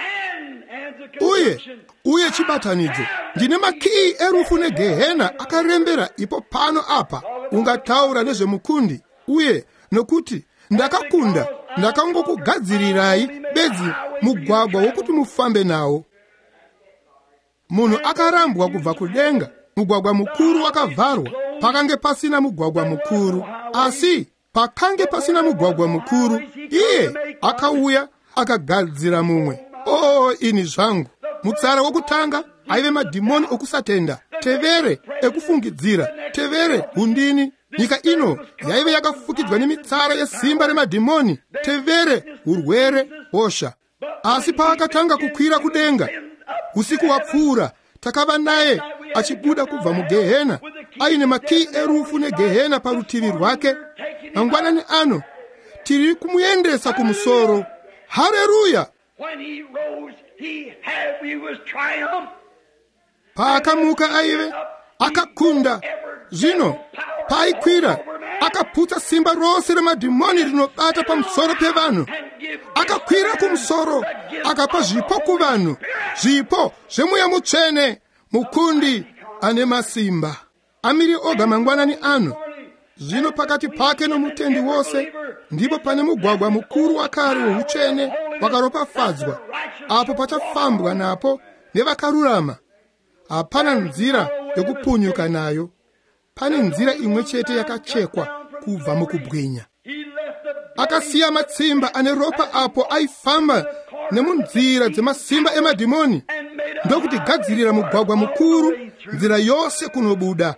Uye chibatanidzo, ndine makiyi erufu negehena akarembera ipo pano apa. Ungataura nezvemukundi, uye nokuti ndakakunda, ndakangokugadzirirai bedzi mugwagwa wokuti mufambe nawo. Munhu akarambwa kubva kudenga. Mugwagwa mukuru wakavharwa. Pakange pasina mugwagwa mukuru. Asi pakange pasina mugwagwa mukuru, iye akauya akagadzira mumwe. Ini zvangu. Mutsara wokutanga aive madhimoni okusatenda, tevere ekufungidzira, tevere undini. Nyika ino yaive yakafukidzwa nemitsara yesimba remadhimoni, tevere urwere, hosha. Asi paakatanga kukwira kudenga, usiku wapfuura, takava naye achibuda kubva mugehena, aine makiyi erufu negehena parutivi rwake. Mangwanani ano tiri kumuendesa kumusoro. Haleluya! Paakamuka aive akakunda. Zvino paikwira akaputsa simba rose remadhimoni rinobata pamusoro pevanhu. Akakwira kumusoro akapa zvipo kuvanhu, zvipo zvemweya mutsvene. Mukundi ane masimba. Amiri oga mangwanani ano Zvino pakati pake nomutendi wose ndipo pane mugwagwa mukuru wakare woutsvene wakaropafadzwa, apo pachafambwa napo nevakarurama. Hapana nzira yokupunyuka nayo, pane nzira imwe chete yakachekwa kubva mukubwinya. Akasiya matsimba ane ropa apo aifamba nemunzira dzemasimba emadhimoni ndokuti gadzirira mugwagwa mukuru, nzira yose kunobuda.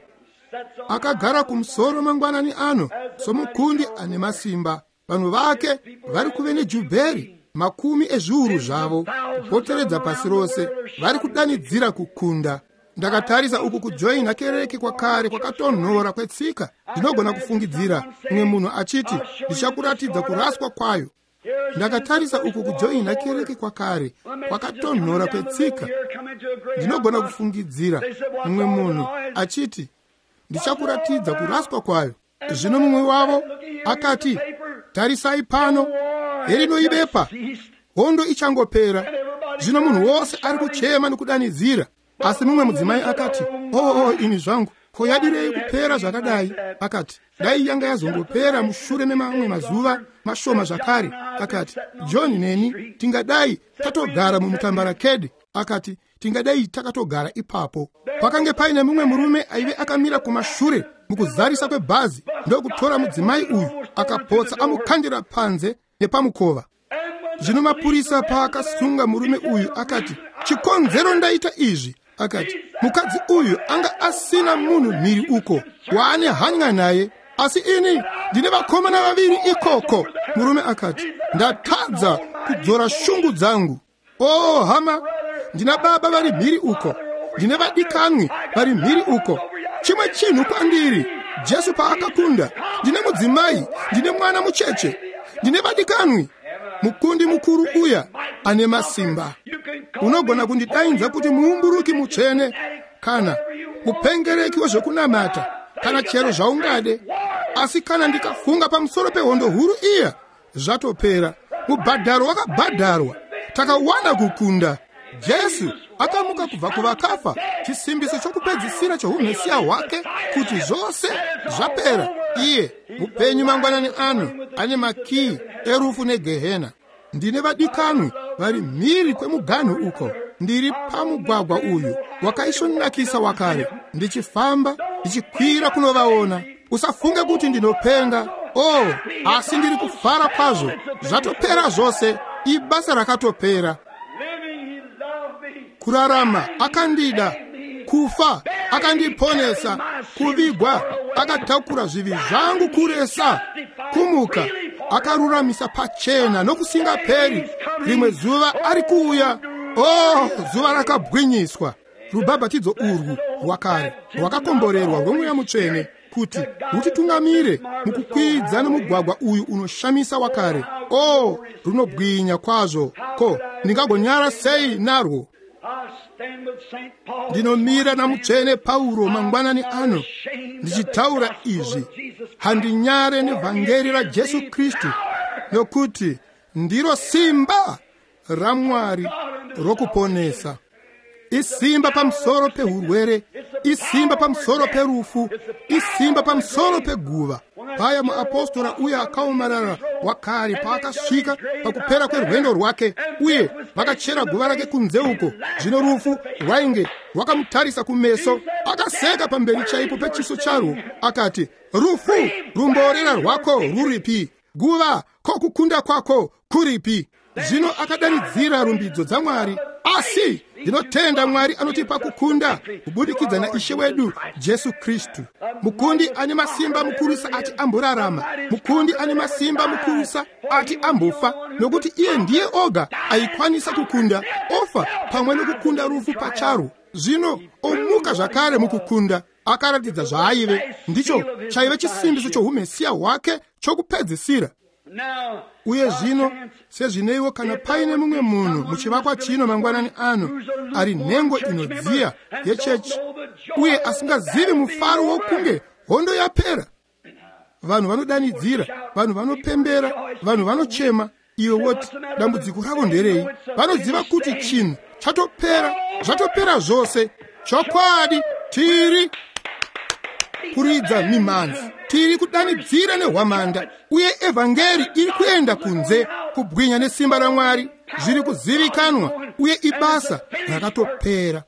Akagara kumusoro mangwanani ano somukundi ane masimba. Vanhu vake vari kuve nejubheri makumi ezviuru zvavo kupoteredza pasi rose, vari kudanidzira kukunda. Ndakatarisa uku kujoina kereke kwakare kwakatonhora kwetsika. Ndinogona kufungidzira mumwe munhu achiti, ndichakuratidza kuraswa kwayo. Ndakatarisa uku kujoina kereke kwakare kwakatonhora kwetsika. Ndinogona kufungidzira mumwe munhu achiti, ndichakuratidza kuraswa kwayo. Zvino mumwe wavo akati, tarisai pano, herinoibepa, hondo ichangopera. Zvino munhu wose ari kuchema nokudanidzira. Asi mumwe mudzimai akati, ini zvangu, ko yadirei kupera zvakadai? Akati, dai yanga yazongopera mushure memamwe mazuva mashoma zvakare. Akati, John neni tingadai tatogara mumutambarakedi. Akati, tingadai takatogara ipapo. Pakange paine mumwe murume aive akamira kumashure mukuzarisa kwebhazi, ndokutora mudzimai uyu akapotsa amukandira panze nepamukova. Zvino mapurisa paakasunga murume uyu akati, chikonzero ndaita izvi. Akati, mukadzi uyu anga asina munhu mhiri uko waane hanya naye, asi ini ndine vakomana vaviri ikoko. Murume akati, ndatadza kudzora shungu dzangu. Hama, ndina baba vari mhiri uko, ndine vadikanwi vari mhiri uko. Chimwe chinhu kwandiri, Jesu paakakunda, ndine mudzimai, ndine mwana mucheche, ndine vadikanwi. Mukundi mukuru uya ane masimba. Unogona kundidainza kuti muumburuki mutsvene, kana mupengereki wezvokunamata, kana chero zvaungade. Asi kana ndikafunga pamusoro pehondo huru iya, zvatopera. Mubhadharo wakabhadharwa, takawana kukunda. Jesu akamuka kubva kuvakafa, chisimbiso chokupedzisira choumesiya hwake, kuti zvose zvapera. Iye mupenyu mangwanani ano ane makii erufu negehena. Ndine vadikanwi vari mhiri kwemuganhu uko. Ndiri pamugwagwa uyu wakaisvonakisa wakare, ndichifamba ndichikwira kunovaona. Usafunge kuti ndinopenga, asi ndiri kufara kwazvo. Zvatopera zvose, ibasa rakatopera. Kurarama akandida, kufa akandiponesa, kuvigwa akatakura zvivi zvangu kuresa, kumuka akaruramisa pachena nokusingaperi. Rimwe zuva ari kuuya, zuva rakabwinyiswa. Rubhabhatidzo urwu rwakare rwakakomborerwa rwomweya mutsvene kuti rutitungamire mukukwidza nomugwagwa uyu unoshamisa wakare. Runobwinya kwazvo. Ko, ndingagonyara sei narwo? Ndinomira namutsvene Pauro mangwanani ano ndichitaura izvi. Handinyare nevhangeri raJesu Kristu, nokuti ndiro simba raMwari rokuponesa. Isimba pamusoro pehurwere, isimba pamusoro perufu, isimba pamusoro peguva. Paya muapostora uya akaomarara wakare paakasvika pakupera kwerwendo rwake, uye vakachera guva rake kunze uko. Zvino rufu rwainge rwakamutarisa kumeso, akaseka pamberi chaipo pechiso charwo akati, rufu, rumborera rwako ruripi? Guva, ko kukunda kwako kuripi? Zvino akadanidzira rumbidzo dzaMwari. Asi ndinotenda Mwari anotipa kukunda kubudikidza naIshe wedu Jesu Kristu. Mukundi ane masimba mukurusa ati amborarama, mukundi ane masimba mukurusa ati ambofa, nokuti iye ndiye oga aikwanisa kukunda ofa pamwe nokukunda rufu pacharo. Zvino omuka zvakare mukukunda, akaratidza zvaaive, ndicho chaive chisimbiso choumesiya hwake chokupedzisira. Uye zvino sezvineiwo, kana paine mumwe munhu muchivakwa chino mangwanani ano ari nhengo inodziya yechechi, uye asingazivi mufaro wokunge hondo yapera, vanhu vanodanidzira, vanhu vanopembera, vanhu vanochema, iwe woti dambudziko ravo nderei? Vanoziva kuti chinhu chatopera, zvatopera zvose. Chokwadi tiri kuridza mimanzi. tiri kudanidzira nehwamanda, uye evhangeri iri kuenda kunze kubwinya nesimba raMwari. Zviri kuzivikanwa uye ibasa rakatopera.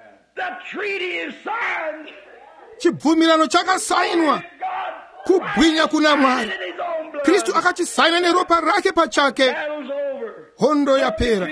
Chibvumirano chakasainwa, kubwinya kuna Mwari. Kristu akachisaina neropa rake pachake. Hondo yapera,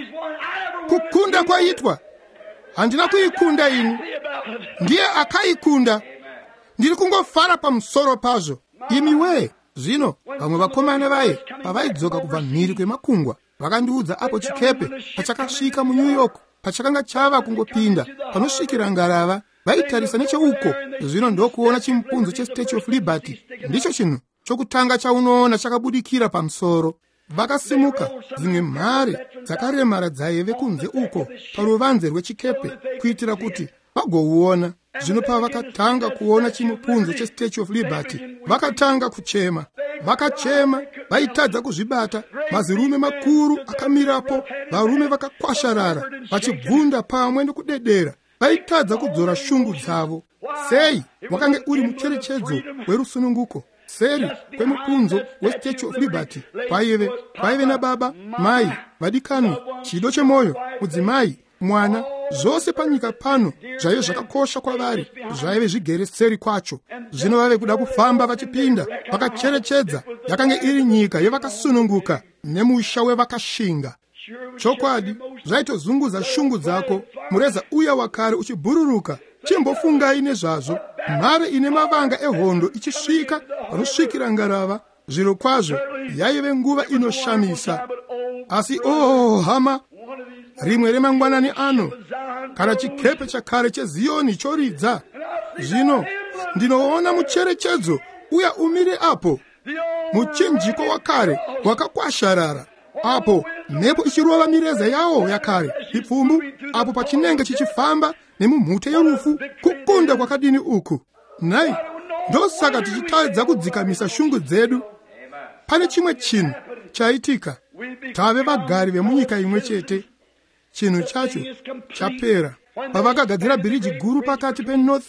kukunda kwaitwa. Handina kuikunda ini, ndiye akaikunda. Ndiri kungofara pamusoro pazvo. Imiwe, zvino vamwe vakomana vaye pavaidzoka kubva mhiri kwemakungwa, vakandiudza apo chikepe pachakasvika muNew York, pachakanga chava kungopinda panosvikira ngarava, vaitarisa necheuko. Zvino ndokuona chimupunzo cheStatue of Liberty. Ndicho chinhu chokutanga chaunoona chakabudikira pamusoro. Vakasimuka dzimwe mhare dzakaremara dzaive kunze uko paruvanze rwechikepe kuitira kuti vagouona. Zvino pavakatanga kuona chimupunzo cheStatue of Liberty, vakatanga kuchema. Vakachema, vaitadza kuzvibata. Mazirume makuru akamirapo, varume vakakwasharara, vachibvunda pamwe nokudedera. Vaitadza kudzora shungu dzavo. Sei wakange uri mucherechedzo werusununguko. Seri kwemupunzo weStatue of Liberty kwaive nababa, mai, vadikani, chido chemoyo, mudzimai, mwana, zvose panyika pano zvaive zvakakosha kwavari, zvaive zvigere seri kwacho. Zvino vave kuda kufamba vachipinda, vakacherechedza. Yakanga iri nyika yevakasununguka nemusha wevakashinga. Chokwadi, zvaitozunguza shungu dzako, mureza uya wakare uchibhururuka. Chimbofungai nezvazvo, mhare ine mavanga ehondo ichisvika panosvikira ngarava. Zviro kwazvo yaive nguva inoshamisa. Asi hama, rimwe remangwanani ano, kana chikepe chakare cheZioni choridza, zvino ndinoona mucherechedzo uya umire apo, muchinjiko wakare wakakwasharara. Apo mhepo ichirova mireza yawo yakare, ipfumbu, apo pachinenge chichifamba nemumhute yorufu. Kukunda kwakadini uku! Nai, ndosaka tichitadza kudzikamisa shungu dzedu. Pane chimwe chinhu chaitika. Tave vagari vemunyika imwe chete. Chinhu chacho chapera. Pavakagadzira bhiriji guru pakati peNorth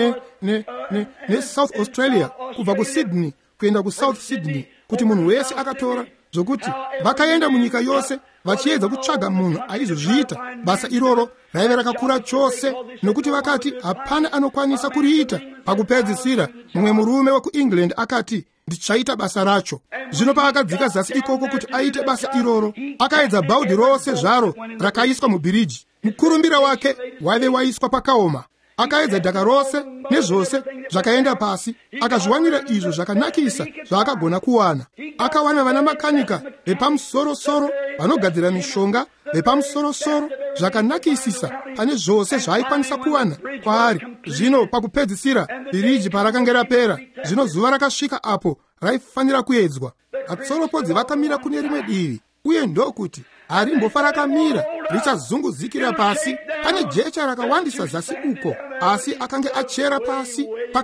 neSouth Australia, kubva kuSydney kuenda kuSouth Sydney, kuti munhu wese akatora, zvokuti vakaenda munyika yose vachiedza kutsvaga munhu aizozviita basa iroro. Raive rakakura chose, nokuti vakati hapana anokwanisa kuriita. Pakupedzisira, mumwe murume wekuEngland akati, ndichaita basa racho. Zvino paakadzika zasi ikoko kuti aite basa iroro, akaedza bhaudhi rose zvaro rakaiswa mubhiriji. Mukurumbira wake waive waiswa pakaoma. Akaedza dhaka rose nezvose zvakaenda pasi, akazviwanira izvo zvakanakisa zvaakagona kuwana. Akawana vana makanika vepamusoro-soro, vanogadzira mishonga vepamusoro-soro, zvakanakisisa pane zvose zvaaikwanisa kuwana kwaari. Zvino pakupedzisira, bhiriji parakanga rapera, zvino zuva rakasvika apo raifanira kuedzwa. Vatsoropodzi vakamira kune rimwe divi, uye ndokuti harimbofa rakamira richazunguzikira pasi. Pane jecha rakawandisa zasi uko, asi akange achera pasi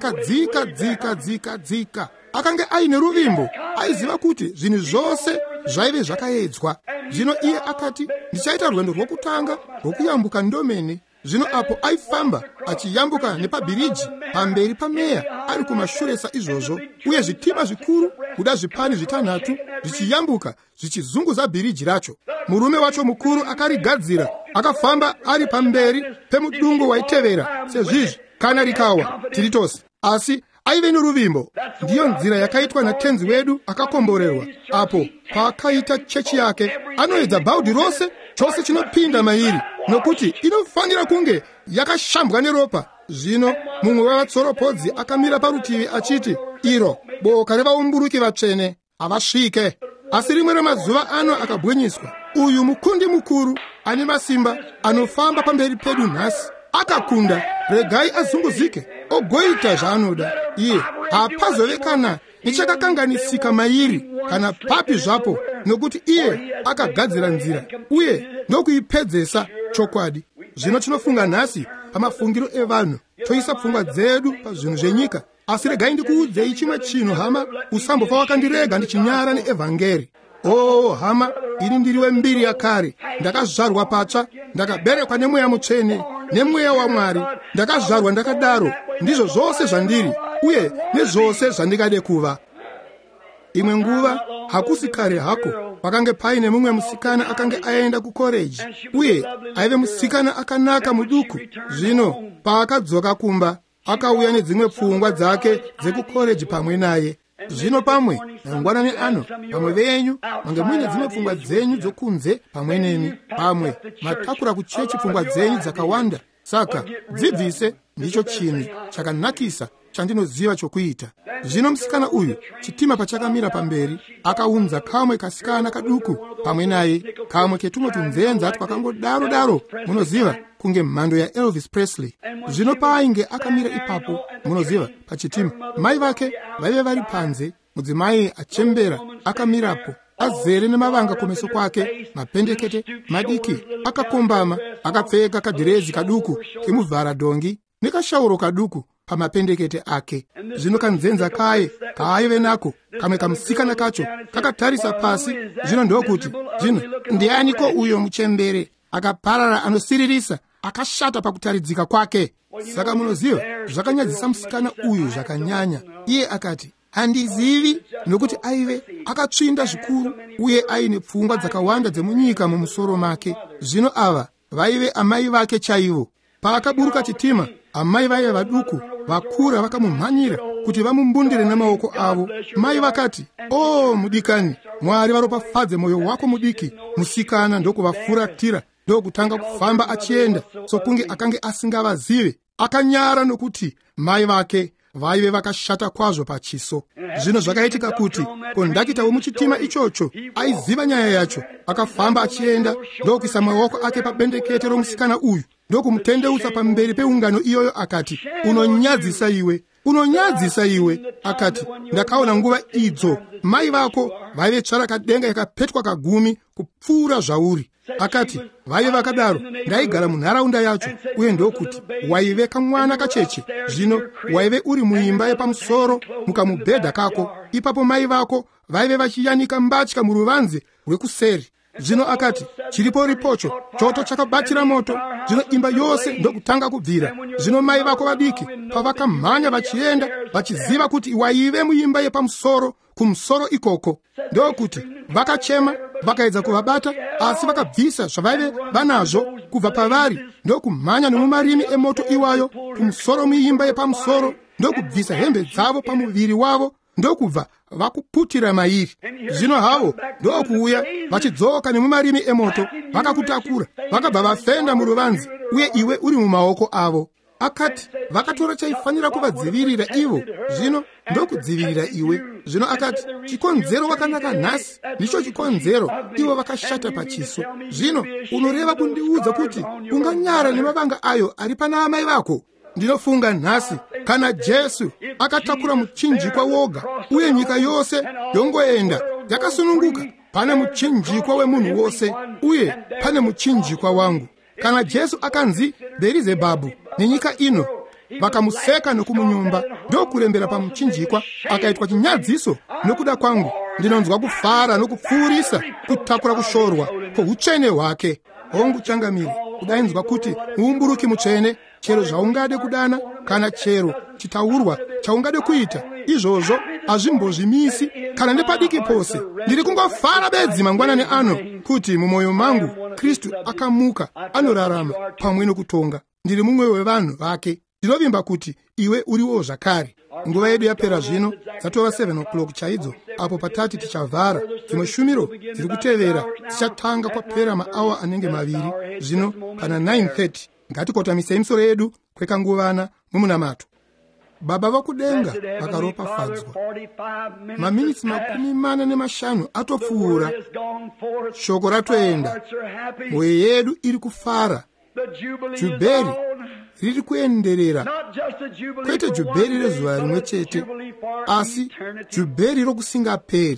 pakadzika. Akange aine ruvimbo, aiziva kuti zvinhu zvose zvaive zvakaedzwa. Zvino iye akati, ndichaita rwendo rwokutanga rwokuyambuka ndomene. Zvino apo aifamba achiyambuka nepabhiriji pamberi pameya ari kumashuresa izvozvo, uye zvitima zvikuru kuda zvipani 5 zvichiyambuka zvichizunguza bhiriji racho. Murume wacho mukuru akarigadzira, akafamba ari pamberi pemudungu waitevera sezvizvi kana rikawa tiritosi, asi aive noruvimbo. Ndiyo nzira yakaitwa natenzi wedu akakomborerwa. Apo paakaita chechi yake, anoedza bhaudhi rose chose chinopinda mairi, nokuti inofanira kunge yakashambwa neropa. Zvino mumwe wavatsoropodzi akamira parutivi achiti, iro boka revaumburuki vatsvene havasvike. Asi rimwe ramazuva ano akabwinyiswa, uyu mukundi mukuru ane masimba anofamba pamberi pedu nhasi akakunda. Regai azunguzike ogoita zvaanoda. Iye hapazove kana nechakakanganisika mairi kana papi zvapo, nokuti iye akagadzira nzira uye ndokuipedzesa. Chokwadi, zvino tinofunga nhasi pamafungiro evanhu, toisa pfungwa dzedu pazvinhu zvenyika. Asi regai ndikuudzei chimwe chinhu hama, usambofa wakandirega ndichinyara neevhangeri. Hama, ini ndiri wembiri yakare, ndakazvarwa patsva, ndakaberekwa nemweya mutsvene, nemweya wa Mwari. Ndakazvarwa ndakadaro, ndizvo zvose zvandiri uye nezvose zvandingade kuva. Imwe nguva, hakusi kare hako, pakange paine mumwe musikana akange aenda kukoreji, uye aive musikana akanaka muduku. Zvino paakadzoka kumba, akauya nedzimwe pfungwa dzake dzekukoreji pamwe naye. Zvino pamwe mangwanani ano, pamwe venyu mange muine dzimwe pfungwa dzenyu dzokunze pamwe nemi, pamwe matakura kuchechi pfungwa dzenyu dzakawanda. Saka dzibvise, ndicho chinhu chakanakisa chandinoziva chokuita. Zvino musikana uyu, chitima pachakamira pamberi, akaunza kamwe kasikana kaduku pamwe naye, kamwe ketumwe tunzenza twakangodaro, munoziva, kunge mhando ya Elvis Presley. Zvino paainge akamira ipapo, munoziva, pachitima, mai vake vaive vari panze, mudzimai achembera akamirapo, azere nemavanga kumeso kwake, mapendekete madiki, akakombama, akapfeka kadhirezi kaduku kemuvhara dhongi nekashauro kaduku pamapendekete ake. Zvino kanzenza kaye kaaive nako, kamwe kamusikana kacho kakatarisa pasi. Zvino ndokuti, zvino ndianiko uyo muchembere akaparara anosiririsa, akashata pakutaridzika kwake? Saka munoziva, zvakanyadzisa musikana uyu zvakanyanya. Iye akati, handizivi, nokuti aive akatsvinda zvikuru uye aine pfungwa dzakawanda dzemunyika mumusoro make. Zvino ava vaive amai vake chaivo. Paakaburuka chitima, amai vaive vaduku, vakura vakamumhanyira kuti vamumbundire namaoko avo. Mai vakati, "O mudikani, Mwari varopafadze mwoyo wako mudiki." Musikana ndokuvafuratira, ndokutanga kufamba achienda sokunge akange asingavazive. Akanyara nokuti mai vake vaive vakashata kwazvo pachiso. Zvino zvakaitika kuti kondakita womuchitima ichocho aiziva nyaya yacho, akafamba achienda ndokuisa maoko ake pabendekete romusikana uyu, ndokumutendeutsa pamberi peungano iyoyo akati, "Unonyadzisa iwe, unonyadzisa iwe." Akati, "Ndakaona nguva idzo mai vako vaive tsvara kadenga yakapetwa kagumi kupfuura zvauri." Akati, vaive vakadaro, ndaigara munharaunda yacho, uye ndokuti waive kamwana kacheche. Zvino waive uri muimba yepamusoro mukamubhedha kako, ipapo mai vako vaive vachiyanika mbatya muruvanze rwekuseri. Zvino akati, chiripo ripocho choto chakabatira moto. Zvino imba yose ndokutanga kubvira. Zvino mai vako vadiki pavakamhanya vachienda, vachiziva kuti waive muimba yepamusoro, kumusoro ikoko, ndokuti vakachema, vakaedza kuvabata, asi vakabvisa zvavaive vanazvo kubva pavari, ndokumhanya nemumarimi emoto iwayo kumusoro muimba yepamusoro, ndokubvisa hembe dzavo pamuviri wavo, ndokubva vakuputira mairi. Zvino havo ndokuuya vachidzoka nemumarimi emoto, vakakutakura, vakabva vafenda muruvanzi, uye iwe uri mumaoko avo. Akati, vakatora chaifanira kuvadzivirira ivo, zvino ndokudzivirira iwe. Zvino akati, chikonzero vakanaka nhasi, ndicho chikonzero ivo vakashata pachiso. Zvino unoreva kundiudza kuti unganyara nemavanga ayo ari pana amai vako? Ndinofunga nhasi, kana Jesu akatakura muchinjikwa woga, uye nyika yose yongoenda yakasununguka, pane muchinjikwa wemunhu wose, uye pane muchinjikwa wangu. Kana Jesu akanzi Bherizebhabhu nenyika ino, vakamuseka nokumunyumba, ndokurembera pamuchinjikwa, akaitwa chinyadziso nokuda kwangu, ndinonzwa kufara nokupfuurisa kutakura kushorwa kwoutsvene hwake. Hongu changamire, kudainzwa kuti muumburuki mutsvene, chero zvaungade kudana, kana chero chitaurwa chaungade kuita, izvozvo hazvimbozvimisi kana nepadiki pose. Ndiri kungofara bedzi mangwanani ano kuti mumwoyo mangu Kristu akamuka, anorarama pamwe nokutonga. Ndiri mumwe wevanhu vake. Ndinovimba kuti iwe uriwo zvakare. Nguva yedu yapera zvino, dzatova 7 o'clock chaidzo, apo patati tichavhara. Dzimwe shumiro dziri kutevera dzichatanga kwapera maawa anenge maviri. Zvino pana 9:30 ngatikotamise misoro yedu kwekanguvana mumunamato. Baba vakudenga vakaropafadzwa. Maminitsi 45 atopfuura, shoko ratoenda, mwoyo yedu iri kufara. Juberi riri kuenderera, kwete juberi rezuva rimwe chete, asi juberi rokusingaperi.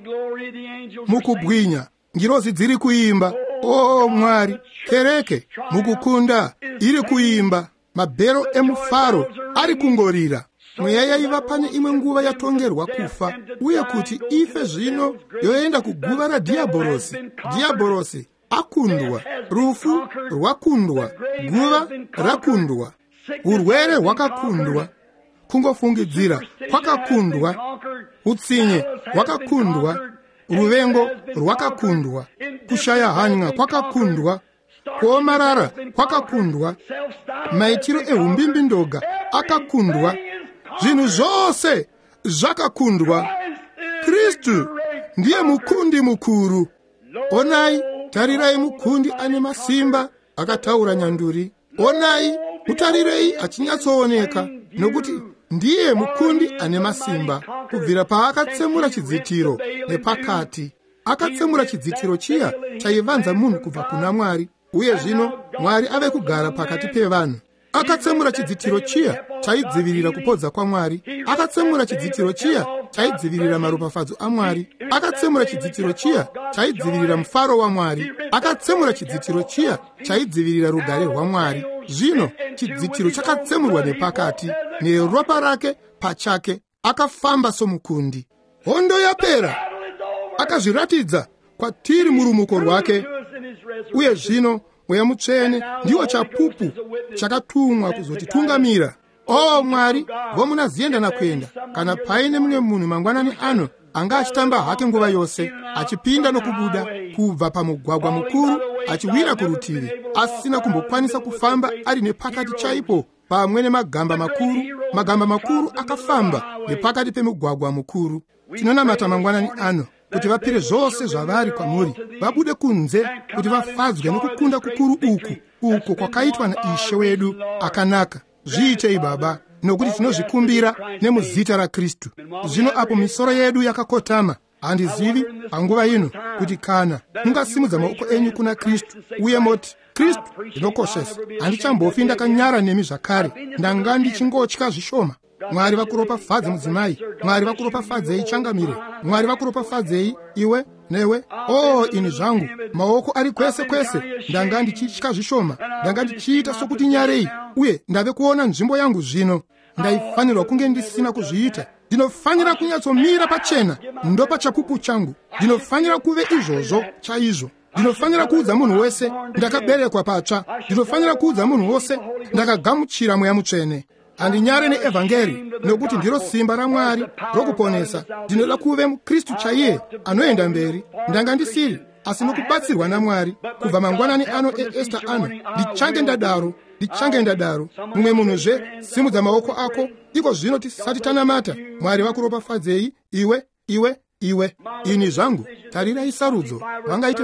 Mukubwinya ngirozi dziri kuimba, o Mwari, kereke mukukunda iri kuimba, mabhero emufaro ari kungorira. Muyayaiva pane imwe nguva yatongerwa kufa, uye kuti ife zvino yoenda kuguva radhiabhorosi. Dhiabhorosi akundwa, rufu rwakundwa, guva rakundwa, urwere hwakakundwa, kungofungidzira kwakakundwa, utsinye hwakakundwa, ruvengo rwakakundwa, kushaya hanya kwakakundwa, kuomarara kwakakundwa, maitiro ehumbimbindoga akakundwa, zvinhu zvose zvakakundwa. Kristu ndiye mukundi mukuru. Onai, tarirai mukundi ane masimba, akataura nyanduri. Onai, mutarirei achinyatsooneka, nokuti ndiye mukundi ane masimba. Kubvira paakatsemura chidzitiro nepakati, akatsemura chidzitiro chiya chaivanza munhu kubva kuna Mwari, uye zvino Mwari ave kugara pakati pevanhu. Akatsemura chidzitiro chiya chaidzivirira kupodza kwaMwari, akatsemura chidzitiro chiya chaidzivirira maropafadzo aMwari, akatsemura chidzitiro chiya chaidzivirira mufaro waMwari, akatsemura chidzitiro chiya chaidzivirira rugare rwaMwari. Zvino chidzitiro chakatsemurwa nepakati, neropa rake pachake akafamba somukundi. Hondo yapera, akazviratidza kwatiri murumuko rwake, uye zvino Mweya Mutsvene ndiwo chapupu chakatumwa kuzotitungamira. O Mwari, vomunaziendana kuenda, kana paine mumwe munhu mangwanani ano anga achitamba hake nguva yose, achipinda nokubuda kubva pamugwagwa mukuru, achiwira kurutivi, asina kumbokwanisa kufamba ari nepakati chaipo pamwe nemagamba makuru. Magamba makuru akafamba nepakati pemugwagwa mukuru. Tinonamata mangwanani ano kuti vapire zvose zvavari kwamuri, vabude kunze kuti vafadzwe nokukunda kukuru uku kwakaitwa naIshe wedu akanaka. Zviitei Baba, nokuti tinozvikumbira nemuzita raKristu. Zvino apo misoro yedu yakakotama, handizivi panguva ino kuti kana mungasimudza maoko enyu kuna Kristu uye moti, Kristu ndinokoshesa, handichambofi ndakanyara nemi zvakare, ndanga ndichingotya zvishoma. Mwari vakuropafadze mudzimai, Mwari vakuropafadzei changamire, Mwari vakuropafadzei iwe newe. O ini zvangu, maoko ari kwese kwese, ndanga ndichitya zvishoma, ndanga ndichiita sokuti nyarei, uye ndave kuona nzvimbo yangu zvino. Ndaifanirwa kunge ndisina kuzviita. Ndinofanira kunyatsomira pachena, ndopa chapupu changu. Ndinofanira kuve izvozvo chaizvo. Ndinofanira kuudza munhu wese ndakaberekwa patsva. Ndinofanira kuudza munhu wose ndakagamuchira Mweya Mutsvene. Handinyare neevhangeri, nokuti ndiro simba raMwari rokuponesa. Ndinoda kuve muKristu chaiye anoenda mberi. Ndanga ndisiri, asi nokubatsirwa naMwari, kubva mangwanani ano eEsta ano, ndichange ndadaro. Mumwe munhuzve, simudza maoko ako, iko zvino tisati tanamata. Mwari vakuropafadzei, iwe. Ini zvangu, tarirai sarudzo, vangaite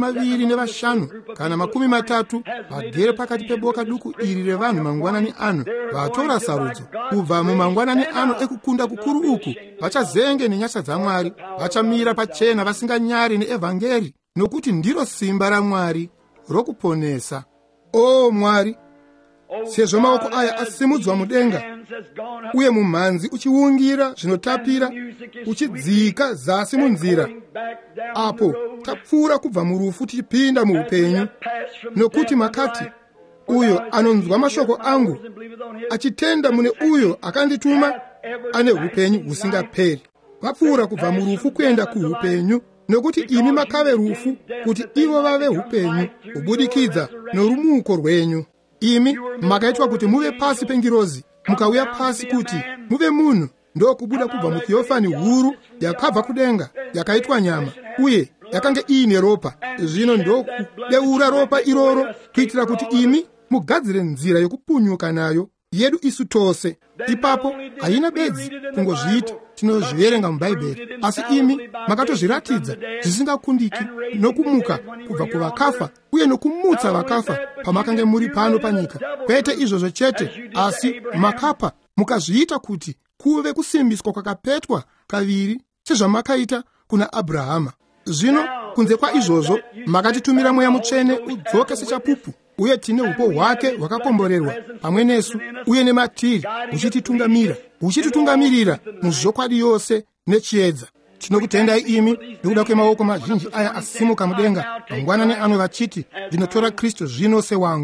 25 kana 30 vagere pakati peboka duku iri revanhu mangwanani ano, vatora sarudzo. Kubva mumangwanani ano ekukunda kukuru uku, vachazenge nenyasha dzaMwari, vachamira pachena vasinganyari neevhangeri, nokuti ndiro simba raMwari rokuponesa. O Mwari, sezvo maoko aya asimudzwa mudenga, uye mumhanzi uchiungira zvinotapira, uchidzika zasi munzira, apo tapfuura kubva murufu tichipinda muupenyu, nokuti makati, uyo anonzwa mashoko angu, achitenda mune uyo akandituma, ane upenyu husingaperi. Vapfuura kubva murufu kuenda kuupenyu, nokuti imi makave rufu kuti ivo vave upenyu, kubudikidza norumuko rwenyu. Imi makaitwa kuti muve pasi pengirozi, mukauya pasi kuti muve munhu, ndokubuda kubva mutheofani huru yakabva kudenga, yakaitwa nyama, uye yakanga iine ropa. Zvino ndokudeura ropa iroro kuitira kuti imi mugadzire nzira yokupunyuka nayo yedu isu tose. Ipapo haina bedzi kungozviita tinozviverenga muBhaibheri, asi imi makatozviratidza zvisingakundiki nokumuka kubva kuvakafa uye nokumutsa vakafa pamakange muri pano panyika. Kwete izvozvo chete, asi makapa mukazviita kuti kuve kusimbiswa kwakapetwa kaviri sezvamakaita kuna Abrahama. Zvino kunze kwa izvozvo makatitumira Mweya Mutsvene udzoke sechapupu, uye tine upo hwake hwakakomborerwa pamwe nesu, uye nematiri huchititungamirira muzvokwadi yose nechiedza. Tinokutendai imi nekuda kwemaoko mazhinji aya asimuka mudenga mangwanani ano vachiti, ndinotora Kristu zvino sewangu.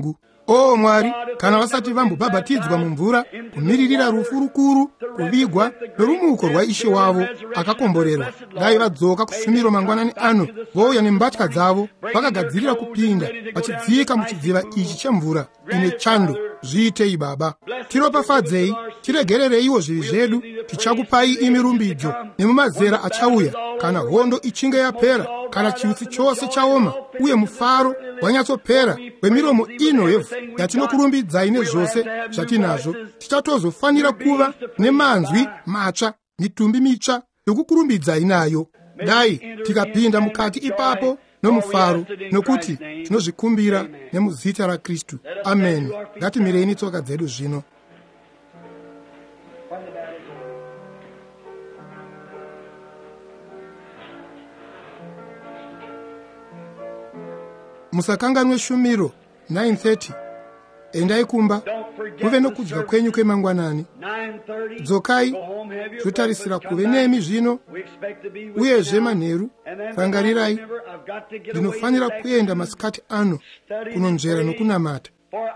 o Mwari, kana vasati vambobhabhatidzwa mumvura, kumiririra rufu rukuru, kuvigwa norumuko rwaishe wavo akakomborerwa, dai vadzoka kushumiro mangwanani ano, vouya nembatya dzavo, vakagadzirira kupinda, vachidzika muchidziva ichi chemvura ine chando. Zviitei Baba, tiropafadzei, tiregerereiwo zvivi zvedu, tichakupai imi rumbidzo nemumazera achauya, kana hondo ichinge yapera, kana chiutsi chose chaoma, uye mufaro wanyatsopera wemiromo ino yevu yatinokurumbidzai nezvose zvatinazvo. Tichatozofanira kuva nemanzwi matsva, mitumbi mitsva yokukurumbidzai nayo. Dai tikapinda mukati ipapo nomufaro, nokuti tinozvikumbira nemuzita raKristu. Amen. Ngatimirei tsoka dzedu zvino. Musakanganwe shumiro 9:30. Endai kumba, muve nokudya kwenyu kwemangwanani. Dzokai, totarisira kuve nemi zvino, uyezve manheru. Rangarirai, ndinofanira kuenda masikati ano kunonzvera nokunamata.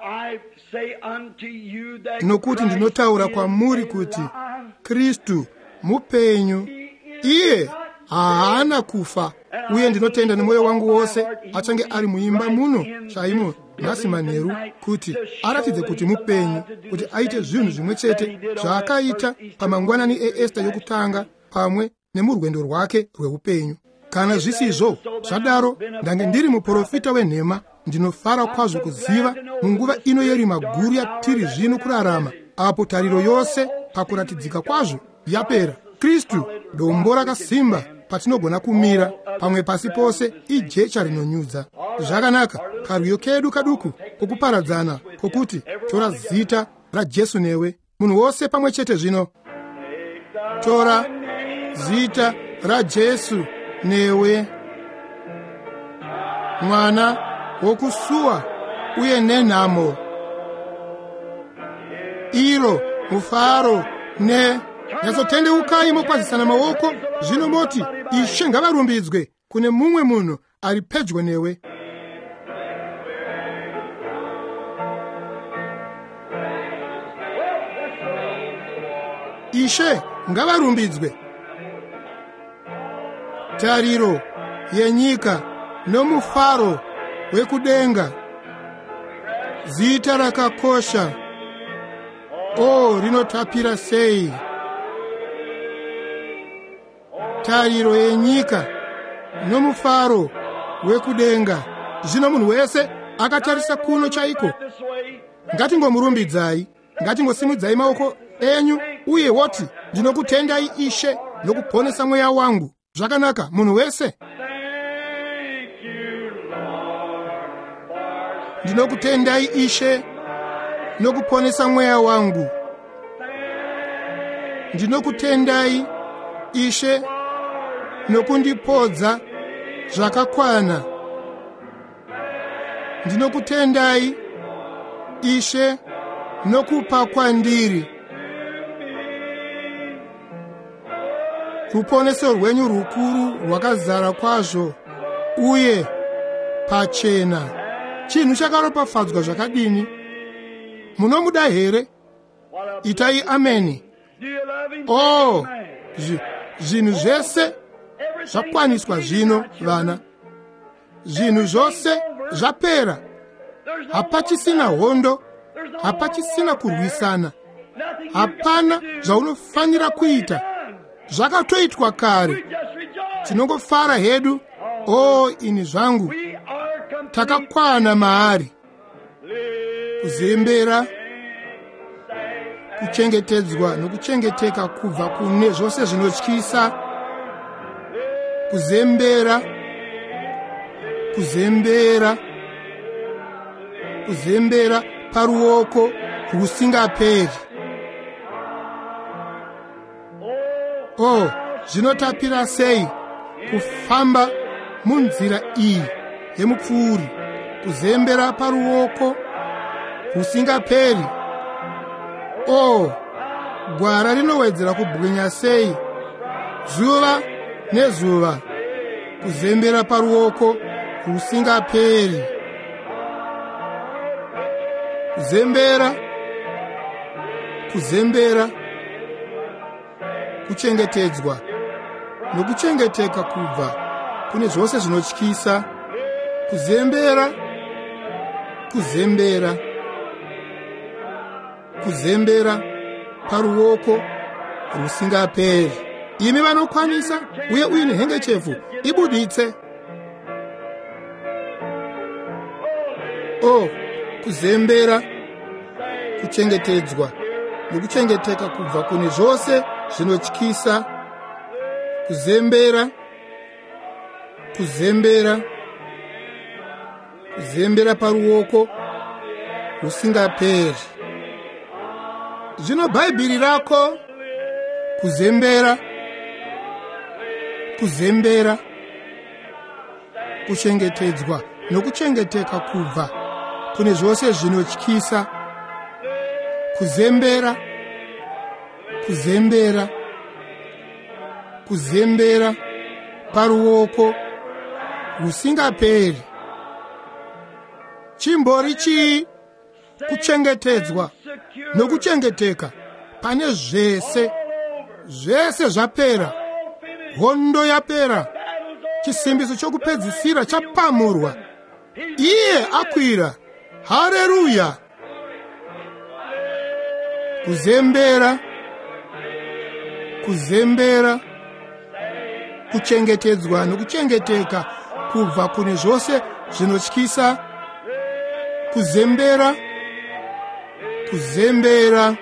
Nokuti ndinotaura kwamuri kuti Kristu mupenyu, iye haana kufa, uye ndinotenda nemwoyo wangu wose achange ari muimba muno chaimo nhasi manheru, kuti aratidze kuti mupenyu, kuti aite zvinhu zvimwe chete zvaakaita pamangwanani eEsta yokutanga pamwe nemurwendo rwake rweupenyu. Kana zvisizvo zvadaro, ndange ndiri muprofita wenhema. Ndinofara kwazvo kuziva munguva ino yerima guru yatiri zvino kurarama, apo tariro yose pakuratidzika kwazvo yapera. Kristu dombo rakasimba patinogona kumira, pamwe pasi pose ijecha rinonyudza. Zvakanaka, karwiyo kedu kaduku kokuparadzana kokuti tora zita raJesu newe. Munhu wose pamwe chete zvino. Tora zita raJesu newe, mwana wokusuwa uye nenhamo, iro mufaro ne nyazotendeukai mokwazisana maoko zvino moti Ishe ngavarumbidzwe kune mumwe munhu ari pedyo newe. Ishe ngavarumbidzwe. Tariro yenyika nomufaro wekudenga, zita rakakosha, o rinotapira sei. Tariro yenyika nomufaro wekudenga. Zvino munhu wese akatarisa kuno chaiko. Ngatingomurumbidzai, ngatingosimudzai maoko enyu uye woti, ndinokutendai Ishe nokuponesa mweya wangu. Zvakanaka, munhu wese. Ndinokutendai Ishe nokuponesa mweya wangu. Ndinokutendai Ishe nokundipodza zvakakwana. Ndinokutendai Ishe nokupa kwandiri. Ruponeso rwenyu rukuru rwakazara kwazvo uye pachena. Chinhu chakaropafadzwa zvakadini. Munomuda here? Itai ameni. Oh, zvinhu zvese zvakwaniswa zvino vana. Zvinhu zvose zvapera. Hapachisina hondo, hapachisina kurwisana. Hapana zvaunofanira kuita. Zvakatoitwa kare. Tinongofara hedu. Oh, ini zvangu takakwana maari. Kuzembera, kuchengetedzwa nokuchengeteka kubva kune zvose zvinotyisa. Kuzembera, kuzembera, kuzembera paruoko rusingaperi. Oh, zvinotapira sei kufamba munzira iyi yemupfuuri. Kuzembera paruoko rusingaperi. Oh, gwara rinowedzera kubwinya sei zuva nezuva. Kuzembera paruoko rusingaperi. kuzembera, kuzembera, kuchengetedzwa nokuchengeteka kubva kune zvose zvinotyisa, kuzembera, kuzembera, kuzembera paruoko rusingaperi. Imi vanokwanisa uye uine hengechefu, ibuditse. Kuzembera, kuchengetedzwa nokuchengeteka kubva kune zvose zvinotyisa, kuzembera, kuzembera, kuzembera paruoko rusingaperi. Zvino Bhaibheri rako, kuzembera, kuzembera, kuchengetedzwa nokuchengeteka kubva kune zvose zvinotyisa, kuzembera, kuzembera, kuzembera paruoko rusingaperi. Chimbori chii? Kuchengetedzwa nokuchengeteka pane zvese, zvese zvapera, hondo yapera, chisimbiso chokupedzisira chapamurwa, iye akwira. Haleluya! Kuzembera, kuzembera, kuchengetedzwa nokuchengeteka kubva kune zvose zvinotyisa, kuzembera, kuzembera,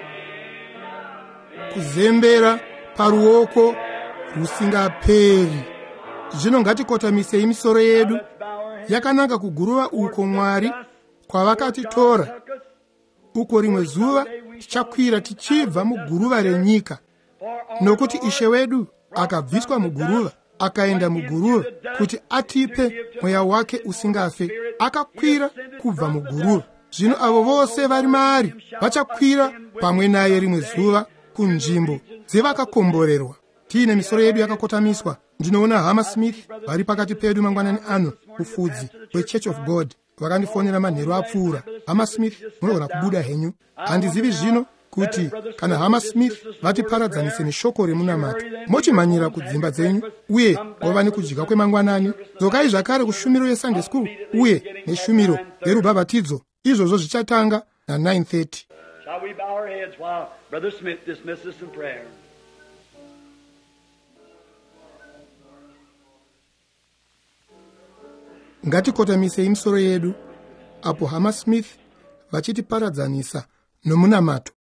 kuzembera paruoko rusingaperi. Zvino ngatikotamise misoro yedu yakananga kuguruva uko Mwari kwavakatitora. Uko rimwe zuva tichakwira tichibva muguruva renyika, nokuti Ishe wedu akabviswa muguruva akaenda muguruva kuti atipe mweya wake usingafe. Akakwira kubva muguruva. Zvino avo vose vari maari vachakwira pamwe naye rimwe zuva kunzvimbo dzevakakomborerwa. Tiine misoro yedu yakakotamiswa. Ndinoona Hama Smith vari pakati pedu mangwanani ano, ufudzi hweChurch of God, vakandifonera manheru apfuura. Hama Smith, munogona kubuda henyu. Handizivi zvino kuti kana Hama Smith vatiparadzanise neshoko remunamato, mochimhanyira kudzimba dzenyu uye ngova nekudya kwemangwanani. Dzokai zvakare kushumiro yeSunday School uye neshumiro yerubhabhatidzo. Izvozvo zvichatanga na9:30. Shall we bow our heads while Brother Smith dismisses us in prayer? Ngatikotamise misoro yedu apo Hama Smith vachitiparadzanisa nomunamato.